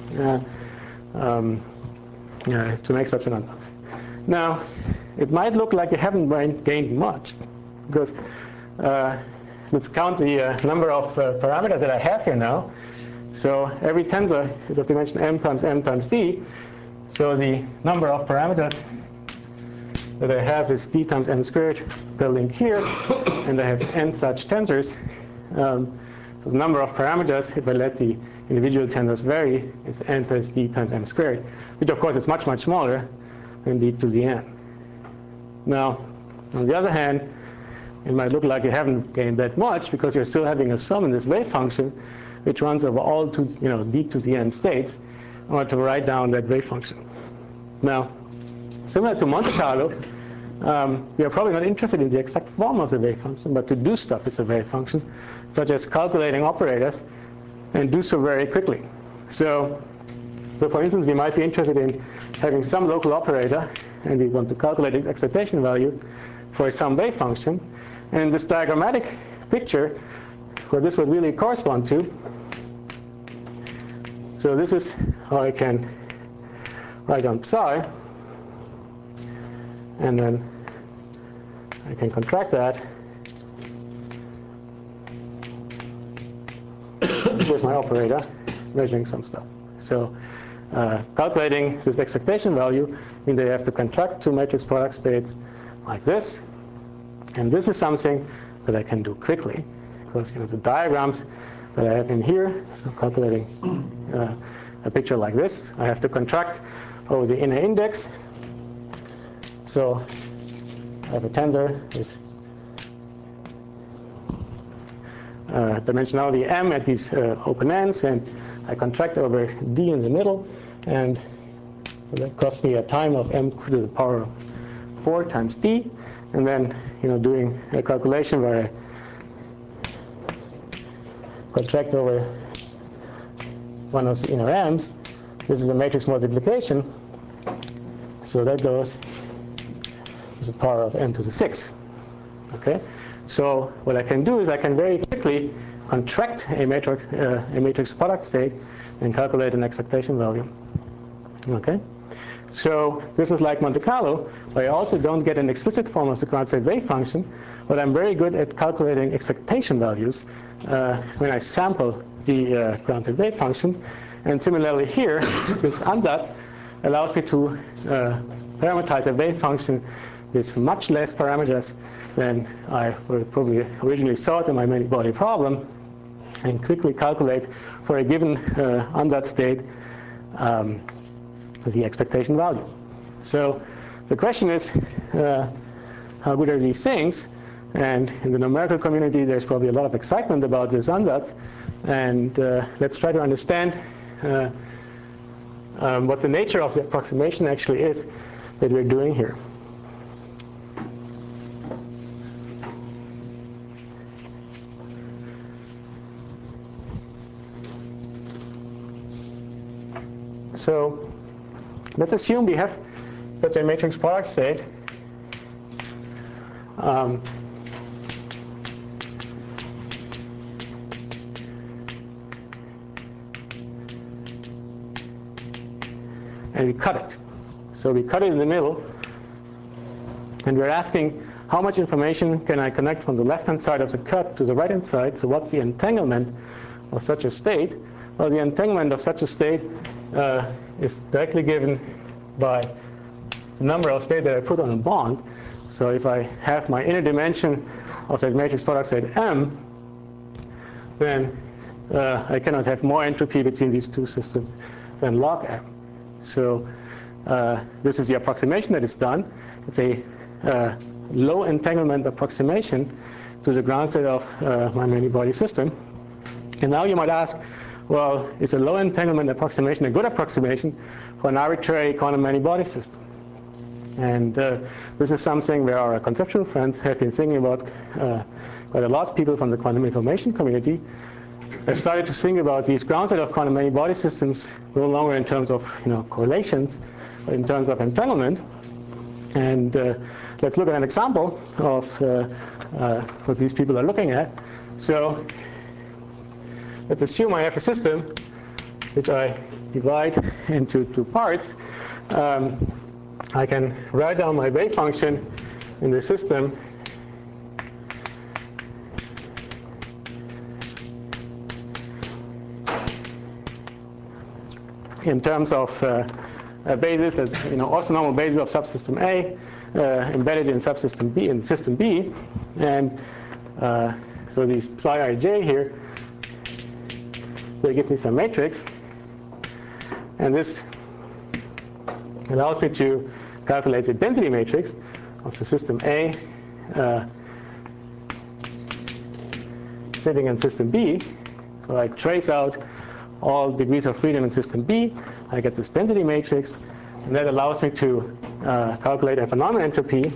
to make such an ansatz? Now, it might look like you haven't gained much, because let's count the number of parameters that I have here now. So every tensor is of dimension m times d. So the number of parameters that I have is d times m squared per link here, and I have n such tensors. So the number of parameters, if I let the individual tensors vary, is n plus d times m squared, which of course is much, much smaller than d to the n. Now, on the other hand, it might look like you haven't gained that much because you're still having a sum in this wave function, which runs over all d to the n states, in order to write down that wave function. Now, similar to Monte Carlo, we are probably not interested in the exact form of the wave function, but to do stuff with the wave function, such as calculating operators, and do so very quickly. So for instance, we might be interested in having some local operator, and we want to calculate its expectation values for some wave function. And in this diagrammatic picture, what this would really correspond to, so this is how I can write down psi, and then I can contract that with my operator, measuring some stuff. So calculating this expectation value means that I have to contract two matrix product states like this. And this is something that I can do quickly, because the diagrams that I have in here, so calculating a picture like this, I have to contract over the inner index. So I have a tensor with dimensionality m at these open ends, and I contract over d in the middle, and so that costs me a time of m to the power of 4 times d, and then doing a calculation where I contract over one of the inner m's. This is a matrix multiplication, so that goes to the power of m to the 6. Okay, so what I can do is I can very quickly contract a matrix product state and calculate an expectation value. Okay, so this is like Monte Carlo, where I also don't get an explicit form of the ground state wave function, but I'm very good at calculating expectation values when I sample the ground state wave function. And similarly here, this ansatz allows me to parameterize a wave function with much less parameters than I would probably originally thought in my many-body problem, and quickly calculate for a given ansatz state the expectation value. So the question is, how good are these things? And in the numerical community, there's probably a lot of excitement about this ansatz. And let's try to understand what the nature of the approximation actually is that we're doing here. So let's assume we have such a matrix product state. And we cut it. So we cut it in the middle, and we're asking how much information can I connect from the left-hand side of the cut to the right-hand side. So what's the entanglement of such a state? Well, the entanglement of such a state is directly given by the number of states that I put on a bond. So if I have my inner dimension of that matrix product state M, then I cannot have more entropy between these two systems than log M. So this is the approximation that is done. It's a low entanglement approximation to the ground state of my many-body system. And now you might ask, well, is a low entanglement approximation a good approximation for an arbitrary quantum many-body system? And this is something where our conceptual friends have been thinking about quite a lot. People from the quantum information community have started to think about these ground state of quantum many-body systems no longer in terms of correlations, but in terms of entanglement. And let's look at an example of what these people are looking at. So let's assume I have a system which I divide into two parts. I can write down my wave function in the system in terms of a basis that's orthonormal basis of subsystem A embedded in subsystem B, in system B, and so these psi ij here, they give me some matrix, and this allows me to calculate the density matrix of the system A sitting in system B. So I trace out all degrees of freedom in system B. I get this density matrix, and that allows me to calculate a phenomenon entropy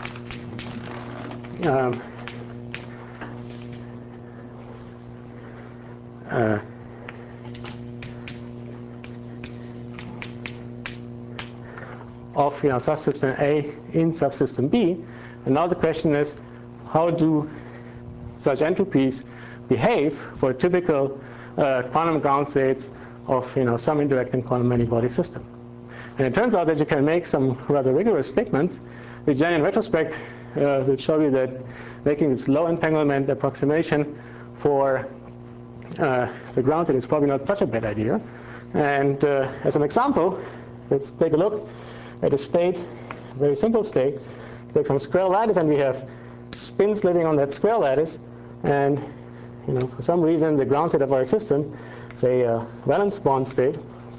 of subsystem A in subsystem B. And now the question is, how do such entropies behave for typical quantum ground states of some interacting quantum many-body system? And it turns out that you can make some rather rigorous statements, which then in retrospect will show you that making this low entanglement approximation for the ground state is probably not such a bad idea. And as an example, let's take a look at a state, a very simple state. Take some square lattice, and we have spins living on that square lattice. And for some reason, the ground state of our system, say a valence bond state,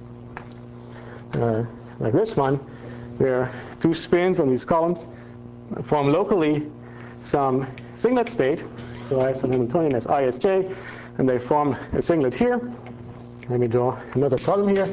like this one, where two spins on these columns form locally some singlet state. So I have some Hamiltonian as ISJ, and they form a singlet here. Let me draw another column here.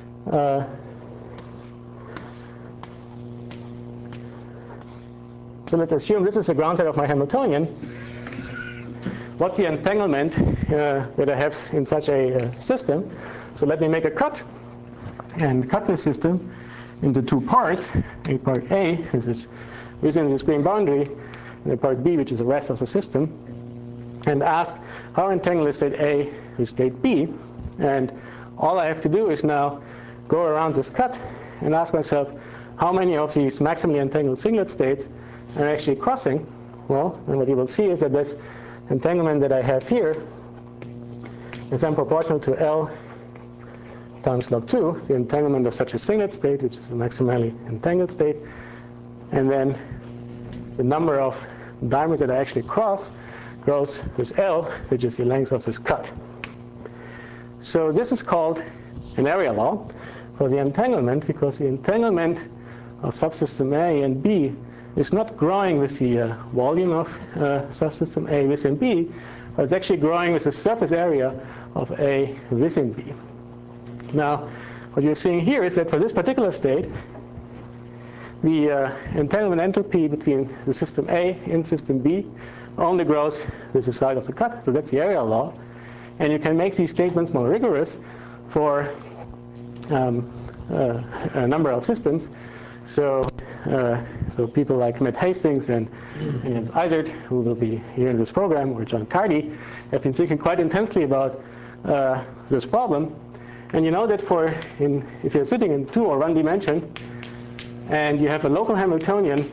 So let's assume this is the ground state of my Hamiltonian. What's the entanglement that I have in such a system? So let me make a cut and cut the system into two parts. A part A, which is within this green boundary, and a part B, which is the rest of the system, and ask how entangled is state A with state B. And all I have to do is now go around this cut and ask myself how many of these maximally entangled singlet states are actually crossing. Well, and what you will see is that this entanglement that I have here is then proportional to L times log 2, the entanglement of such a singlet state, which is a maximally entangled state, and then the number of diamonds that I actually cross grows with L, which is the length of this cut. So this is called an area law for the entanglement, because the entanglement of subsystem A and B is not growing with the volume of subsystem A within B, but it's actually growing with the surface area of A within B. Now, what you're seeing here is that for this particular state, the entanglement entropy between the system A and system B only grows with the side of the cut. So that's the area law. And you can make these statements more rigorous for a number of systems. So people like Matt Hastings and Jens Eisert, who will be here in this program, or John Cardy, have been thinking quite intensely about this problem. And you know that if you're sitting in 2 or 1 dimension, and you have a local Hamiltonian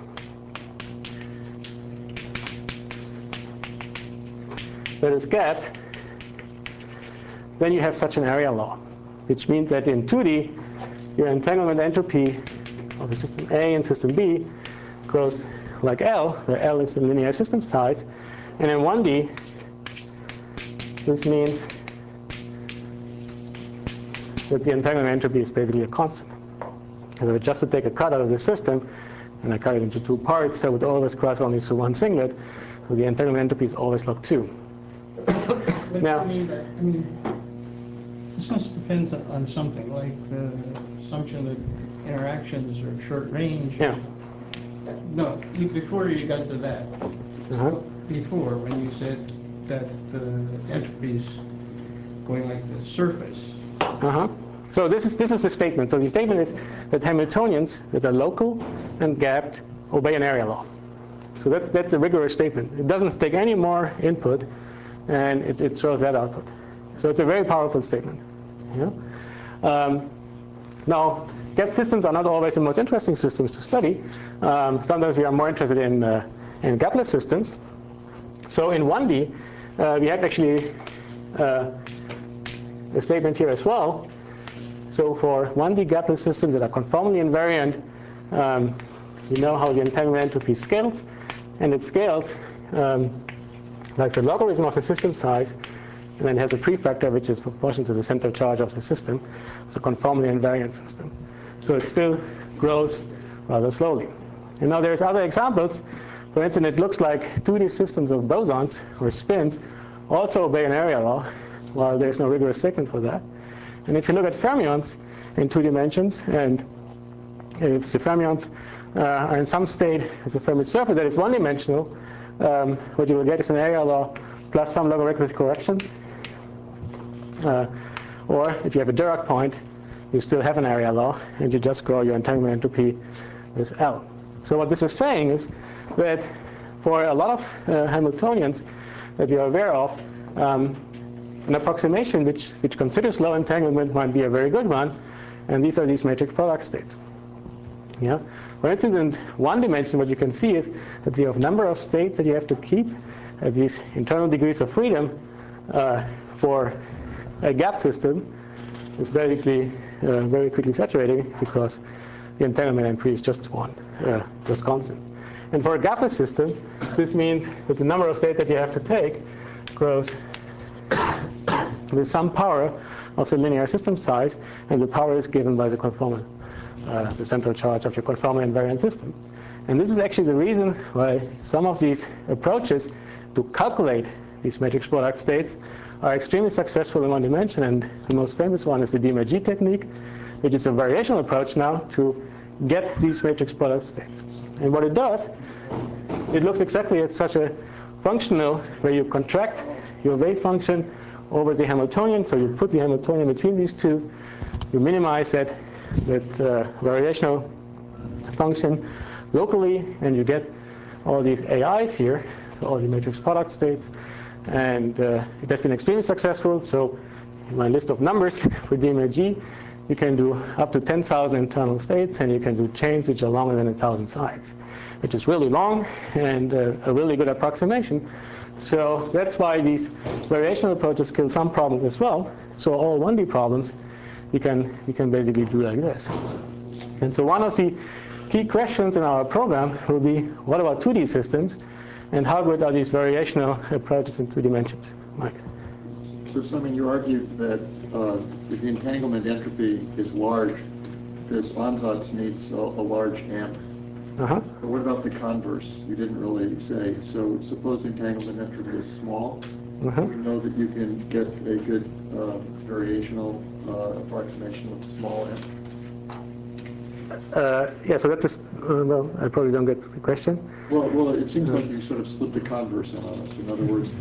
that is gapped, then you have such an area law, which means that in 2D, your entanglement entropy of the system A and system B grows like L, where L is the linear system size. And in 1D, this means that the entanglement entropy is basically a constant. So just to take a cut out of the system, and I cut it into 2 parts, I would always cross only through 1 singlet. So the entanglement entropy is always log 2. Now, I mean, this must depend on something, like the assumption that interactions are short range. yeah. No, before you got to that, before when you said that the entropy is going like the surface. So this is the statement. So the statement is that Hamiltonians that are local and gapped obey an area law. So that's a rigorous statement. It doesn't take any more input, and it throws that output. So it's a very powerful statement. Now, gapped systems are not always the most interesting systems to study. Sometimes we are more interested in gapless systems. So in 1D, we have actually a statement here as well. So for 1D gapless systems that are conformally invariant, you know how the entanglement entropy scales, and it scales like the logarithm of the system size, and then has a prefactor which is proportional to the center charge of the system. It's a conformally invariant system. So it still grows rather slowly. And now there's other examples. For instance, it looks like 2D systems of bosons or spins also obey an area law, while there's no rigorous statement for that. And if you look at fermions in 2 dimensions, and if the fermions are in some state as a Fermi surface that is one-dimensional, what you will get is an area law plus some logarithmic correction. Or if you have a Dirac point, you still have an area law, and you just grow your entanglement entropy with L. So what this is saying is that for a lot of Hamiltonians that we are aware of, an approximation which considers low entanglement might be a very good one, and these are these matrix product states. Yeah? For instance, in 1 dimension, what you can see is that you have number of states that you have to keep at these internal degrees of freedom for a gap system is basically very quickly saturating because the entanglement entropy is just constant. And for a gapless system, this means that the number of states that you have to take grows with some power of the linear system size, and the power is given by the conformal, the central charge of your conformal invariant system. And this is actually the reason why some of these approaches to calculate these matrix product states are extremely successful in 1 dimension, and the most famous one is the DiMaggio technique, which is a variational approach now to get these matrix product states. And what it does, it looks exactly at such a functional where you contract your wave function over the Hamiltonian, so you put the Hamiltonian between these two, you minimize that variational function locally, and you get all these AIs here, so all the matrix product states. And it has been extremely successful. So in my list of numbers for DiMaggio, you can do up to 10,000 internal states, and you can do chains which are longer than 1,000 sides, which is really long and a really good approximation. So that's why these variational approaches kill some problems as well. So all 1D problems you can basically do like this. And so one of the key questions in our program will be, what about 2D systems? And how good are these variational approaches in 2 dimensions? Mike? So, Simon, you argued that if the entanglement entropy is large, this ansatz needs a large M. Uh-huh. But what about the converse? You didn't really say. So suppose the entanglement entropy is small. Uh-huh. We know that you can get a good variational approximation with small M. Yeah, so that's well, I probably don't get the question. Well, it seems like you sort of slipped the converse in on us. In other words,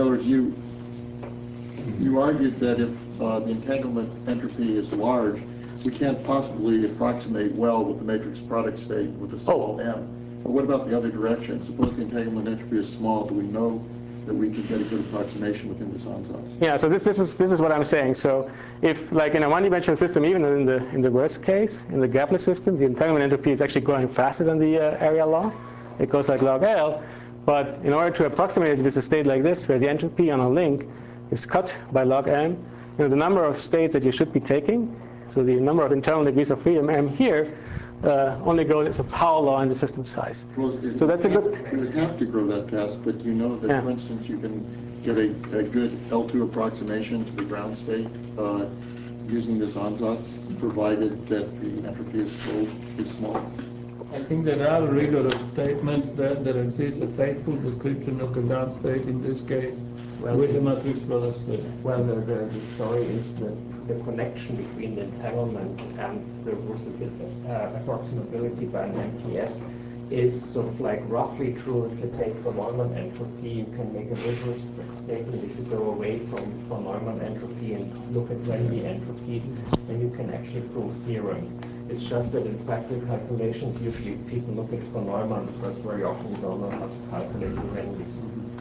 you argued that if the entanglement entropy is large, we can't possibly approximate well with the matrix product state with a small m. But what about the other direction? Suppose the entanglement entropy is small. Do we know that we can get a good approximation within this ansatz? Yeah, so this is what I'm saying. So if, like in a one-dimensional system, even in the worst case, in the gapless system, the entanglement entropy is actually growing faster than the area law. It goes like log L. But in order to approximate it with a state like this, where the entropy on a link is cut by log m, the number of states that you should be taking, so the number of internal degrees of freedom m here, only goes as a power law in the system size. Well, so that's a good. It would have to grow that fast, but you know that, yeah, for instance, you can get a good L2 approximation to the ground state using this ansatz, provided that the entropy is small. I think there are rigorous statements that there exists a faithful description of the ground state in this case, with the matrix product state. Well, the story is that the connection between the entanglement and the approximability by an MPS is sort of like roughly true. If you take von Neumann entropy, you can make a rigorous statement. If you go away from von Neumann entropy and look at Renyi entropies, then you can actually prove theorems. It's just that in practical calculations, usually people look at von Neumann because very often you don't know how to calculate the Renyis.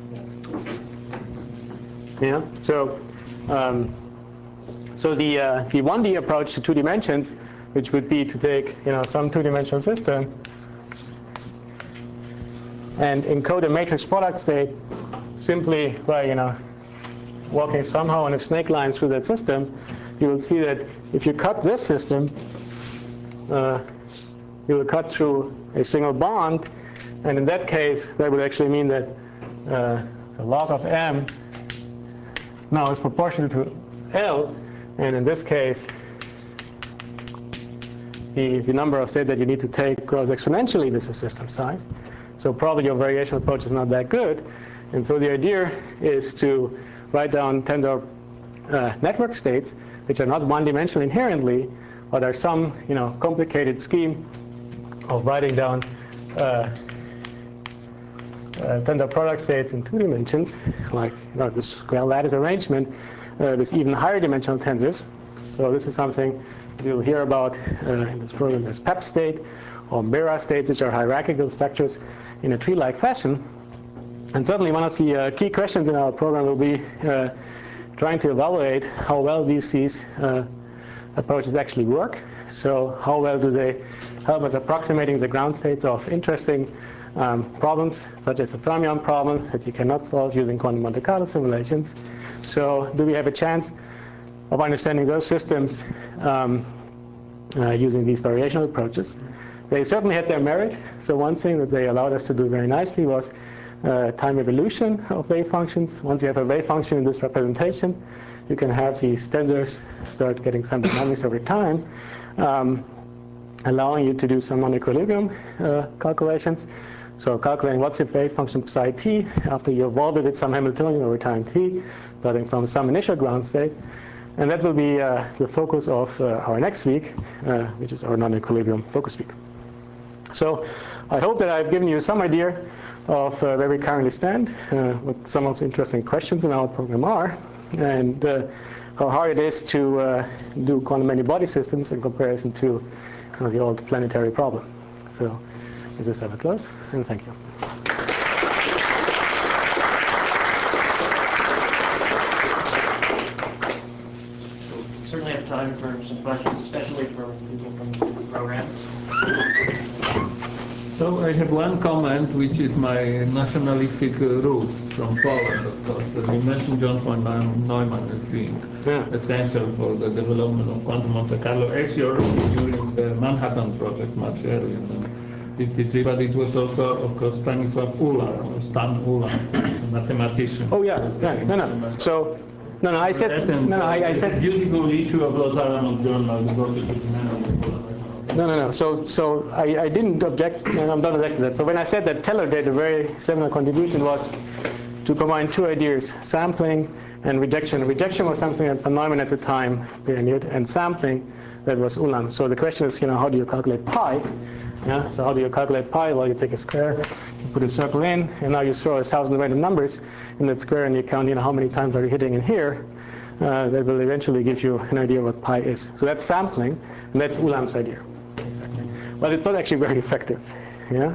Yeah. So, so the 1D approach to 2 dimensions, which would be to take some 2-dimensional system and encode a matrix product state simply by walking somehow on a snake line through that system, you will see that if you cut this system, you will cut through a single bond, and in that case, that would actually mean that the log of m now is proportional to L, and in this case, the number of states that you need to take grows exponentially with the system size. So probably your variation approach is not that good. And so the idea is to write down tensor network states, which are not one-dimensional inherently, but are some complicated scheme of writing down tensor product states in 2 dimensions, like this square lattice arrangement with even higher dimensional tensors. So this is something you'll hear about in this program as PEP state or Mira states, which are hierarchical structures in a tree-like fashion. And certainly one of the key questions in our program will be trying to evaluate how well these approaches actually work. So how well do they help us approximating the ground states of interesting problems, such as the fermion problem that you cannot solve using quantum Monte Carlo simulations. So do we have a chance of understanding those systems using these variational approaches? They certainly had their merit. So one thing that they allowed us to do very nicely was time evolution of wave functions. Once you have a wave function in this representation, you can have these tensors start getting some dynamics over time, allowing you to do some non-equilibrium calculations. So calculating what's the wave function psi t after you evolve it with some Hamiltonian over time t, starting from some initial ground state. And that will be the focus of our next week, which is our non-equilibrium focus week. So I hope that I've given you some idea of where we currently stand, what some of the interesting questions in our program are, and how hard it is to do quantum many-body systems in comparison to the old planetary problem. So with this, I will close, and thank you. Certainly have time for some questions, especially for people from the program. So I have one comment, which is my nationalistic roots from Poland, of course. You mentioned John von Neumann as being essential for the development of quantum Monte Carlo. Actually, already during the Manhattan Project, much earlier than 53, but it was also, of course, Stanisław Ulam, or Stan Ulam, a mathematician. Oh yeah, no. So. No, I said. I said. The beautiful issue of Los Alamos Journal. No. So I didn't object, and I'm not objecting to that. So when I said that Teller did a very similar contribution was to combine 2 ideas: sampling and rejection. Rejection was something that von Neumann at the time pioneered, and sampling that was Ulam. So the question is, how do you calculate pi? Yeah. So how do you calculate pi? Well, you take a square, you put a circle in, and now you throw 1,000 random numbers in that square, and you count, how many times are you hitting in here. That will eventually give you an idea what pi is. So that's sampling, and that's Ulam's idea. Exactly. But it's not actually very effective. Yeah.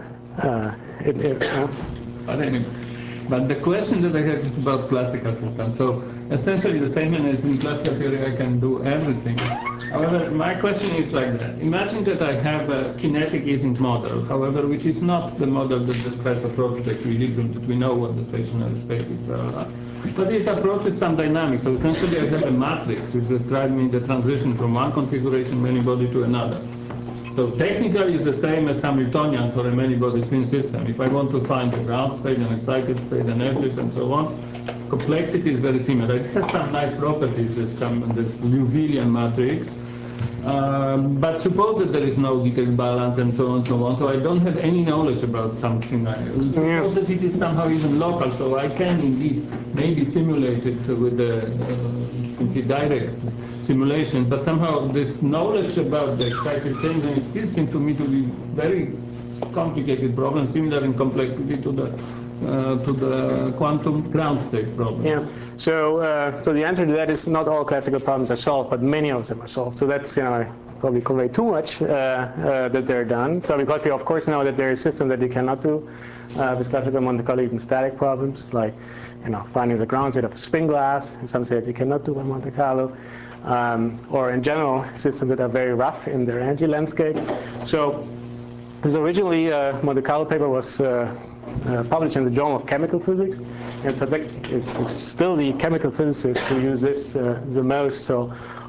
But the question that I have is about classical systems. So essentially, the statement is in classical theory I can do everything. However, my question is like that. Imagine that I have a kinetic Ising model, however, which is not the model that describes approach to equilibrium, that we know what the stationary state is. But it approaches some dynamics. So essentially, I have a matrix which describes me the transition from one configuration many-body to another. So technically, it's the same as Hamiltonian for a many-body spin system. If I want to find the ground state, an excited state, energies, and so on, complexity is very similar. It has some nice properties, this Liouvillean matrix. But suppose that there is no detailed balance and so on and so on. So I don't have any knowledge about something. Suppose that it is somehow even local. So I can indeed maybe simulate it with the simply direct simulation. But somehow this knowledge about the excited things, and it still seems to me to be very complicated problem, similar in complexity to the quantum ground state problem. Yeah. So the answer to that is not all classical problems are solved, but many of them are solved. So that's I probably convey too much that they're done. So because we of course know that there is systems that you cannot do with classical Monte Carlo, even static problems like finding the ground state of a spin glass is something that you cannot do by Monte Carlo. Or in general, systems that are very rough in their energy landscape. So this originally Monte Carlo paper was published in the Journal of Chemical Physics, and it's still the chemical physicists who use this the most. So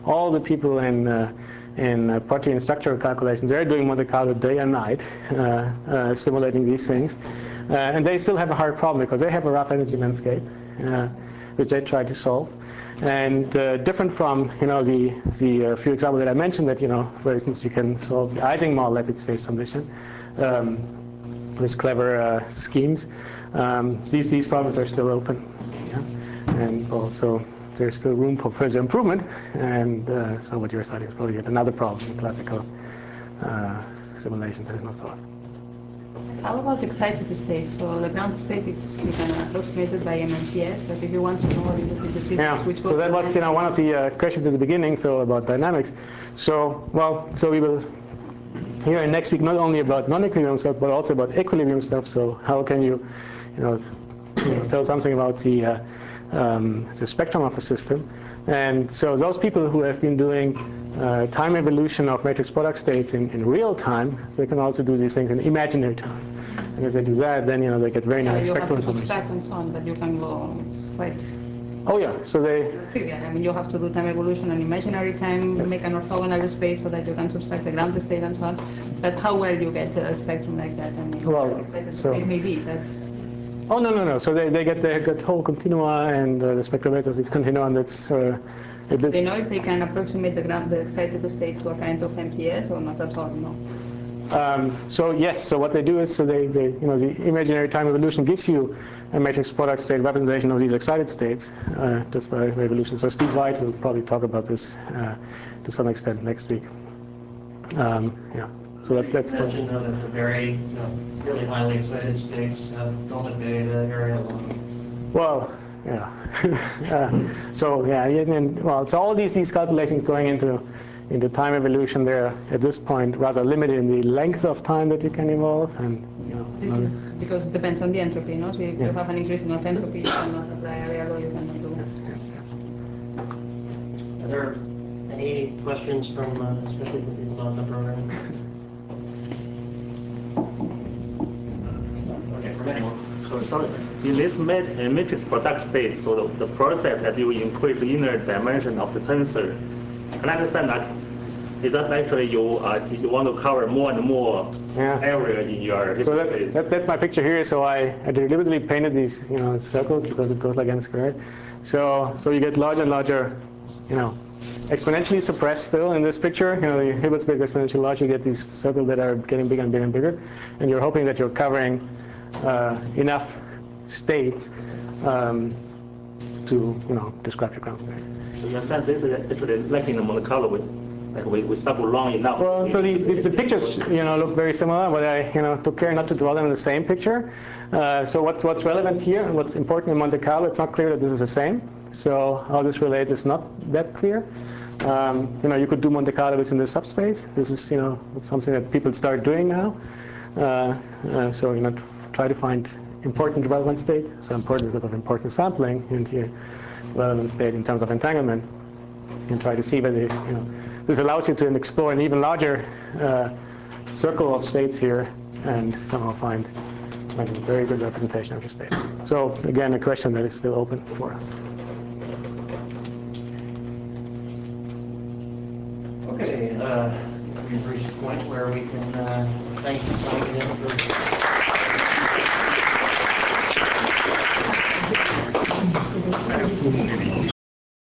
all the people in protein structural calculations, they're doing Monte Carlo day and night, simulating these things. And they still have a hard problem because they have a rough energy landscape, which they try to solve. And different from the few examples that I mentioned, that for instance you can solve the Ising model Lefitz phase transition with clever schemes. These problems are still open, and also there's still room for further improvement. And so what you're studying is probably yet another problem in classical simulations that is not solved. How about excited state? So the ground state, you can approximate it by MMTS, but if you want to know a little bit the physics, which so that was one of the questions at the beginning, so about dynamics. So we will hear next week not only about non-equilibrium stuff, but also about equilibrium stuff. So how can you tell something about the spectrum of a system? And so those people who have been doing time evolution of matrix product states in real time, they can also do these things in imaginary time. And if they do that, then they get very nice spectral information. You have to subtract and so on, but you can go. It's quite. Oh yeah, so they. Trivial. I mean, you have to do time evolution and imaginary time, make an orthogonal space so that you can subtract the ground state and so on. But how well you get a spectrum like that? I mean, it may be, but. Oh no. So they get whole continua and the spectrometer of these continua, and that's. They know if they can approximate the excited state to a kind of MPS or not at all? No. So yes. So what they do is, the imaginary time evolution gives you a matrix product state representation of these excited states just by evolution. So Steve White will probably talk about this to some extent next week. So that's. You mentioned that the very really highly excited states don't invade the area alone. Well, yeah. So all these calculations going into time evolution, they're at this point rather limited in the length of time that you can evolve, and this is because it depends on the entropy, no? So if you have an increase in entropy, you cannot apply area law, you cannot do it. Yes. Are there any questions from especially the people on the program? So in this matrix product state, so the process that you increase the inner dimension of the tensor, can I understand that? Is that actually you want to cover more and more area in your space? So that's my picture here. So I deliberately painted these circles because it goes like m squared. So you get larger and larger, exponentially suppressed still in this picture. The Hilbert space exponentially large. You get these circles that are getting bigger and bigger and bigger, and you're hoping that you're covering enough states to describe your ground state. So you said this is actually like in the Monte Carlo, we suffer long enough. Well, so the pictures look very similar, but I took care not to draw them in the same picture. So what's relevant here and what's important in Monte Carlo, it's not clear that this is the same. So how this relates is not that clear. You could do Monte Carlo within the subspace. This is it's something that people start doing now. So try to find important relevant state. So important because of important sampling, and here relevant state in terms of entanglement, and try to see whether this allows you to explore an even larger circle of states here, and somehow find a very good representation of your state. So again, a question that is still open for us. Okay, we've reached a point where we can thank you again for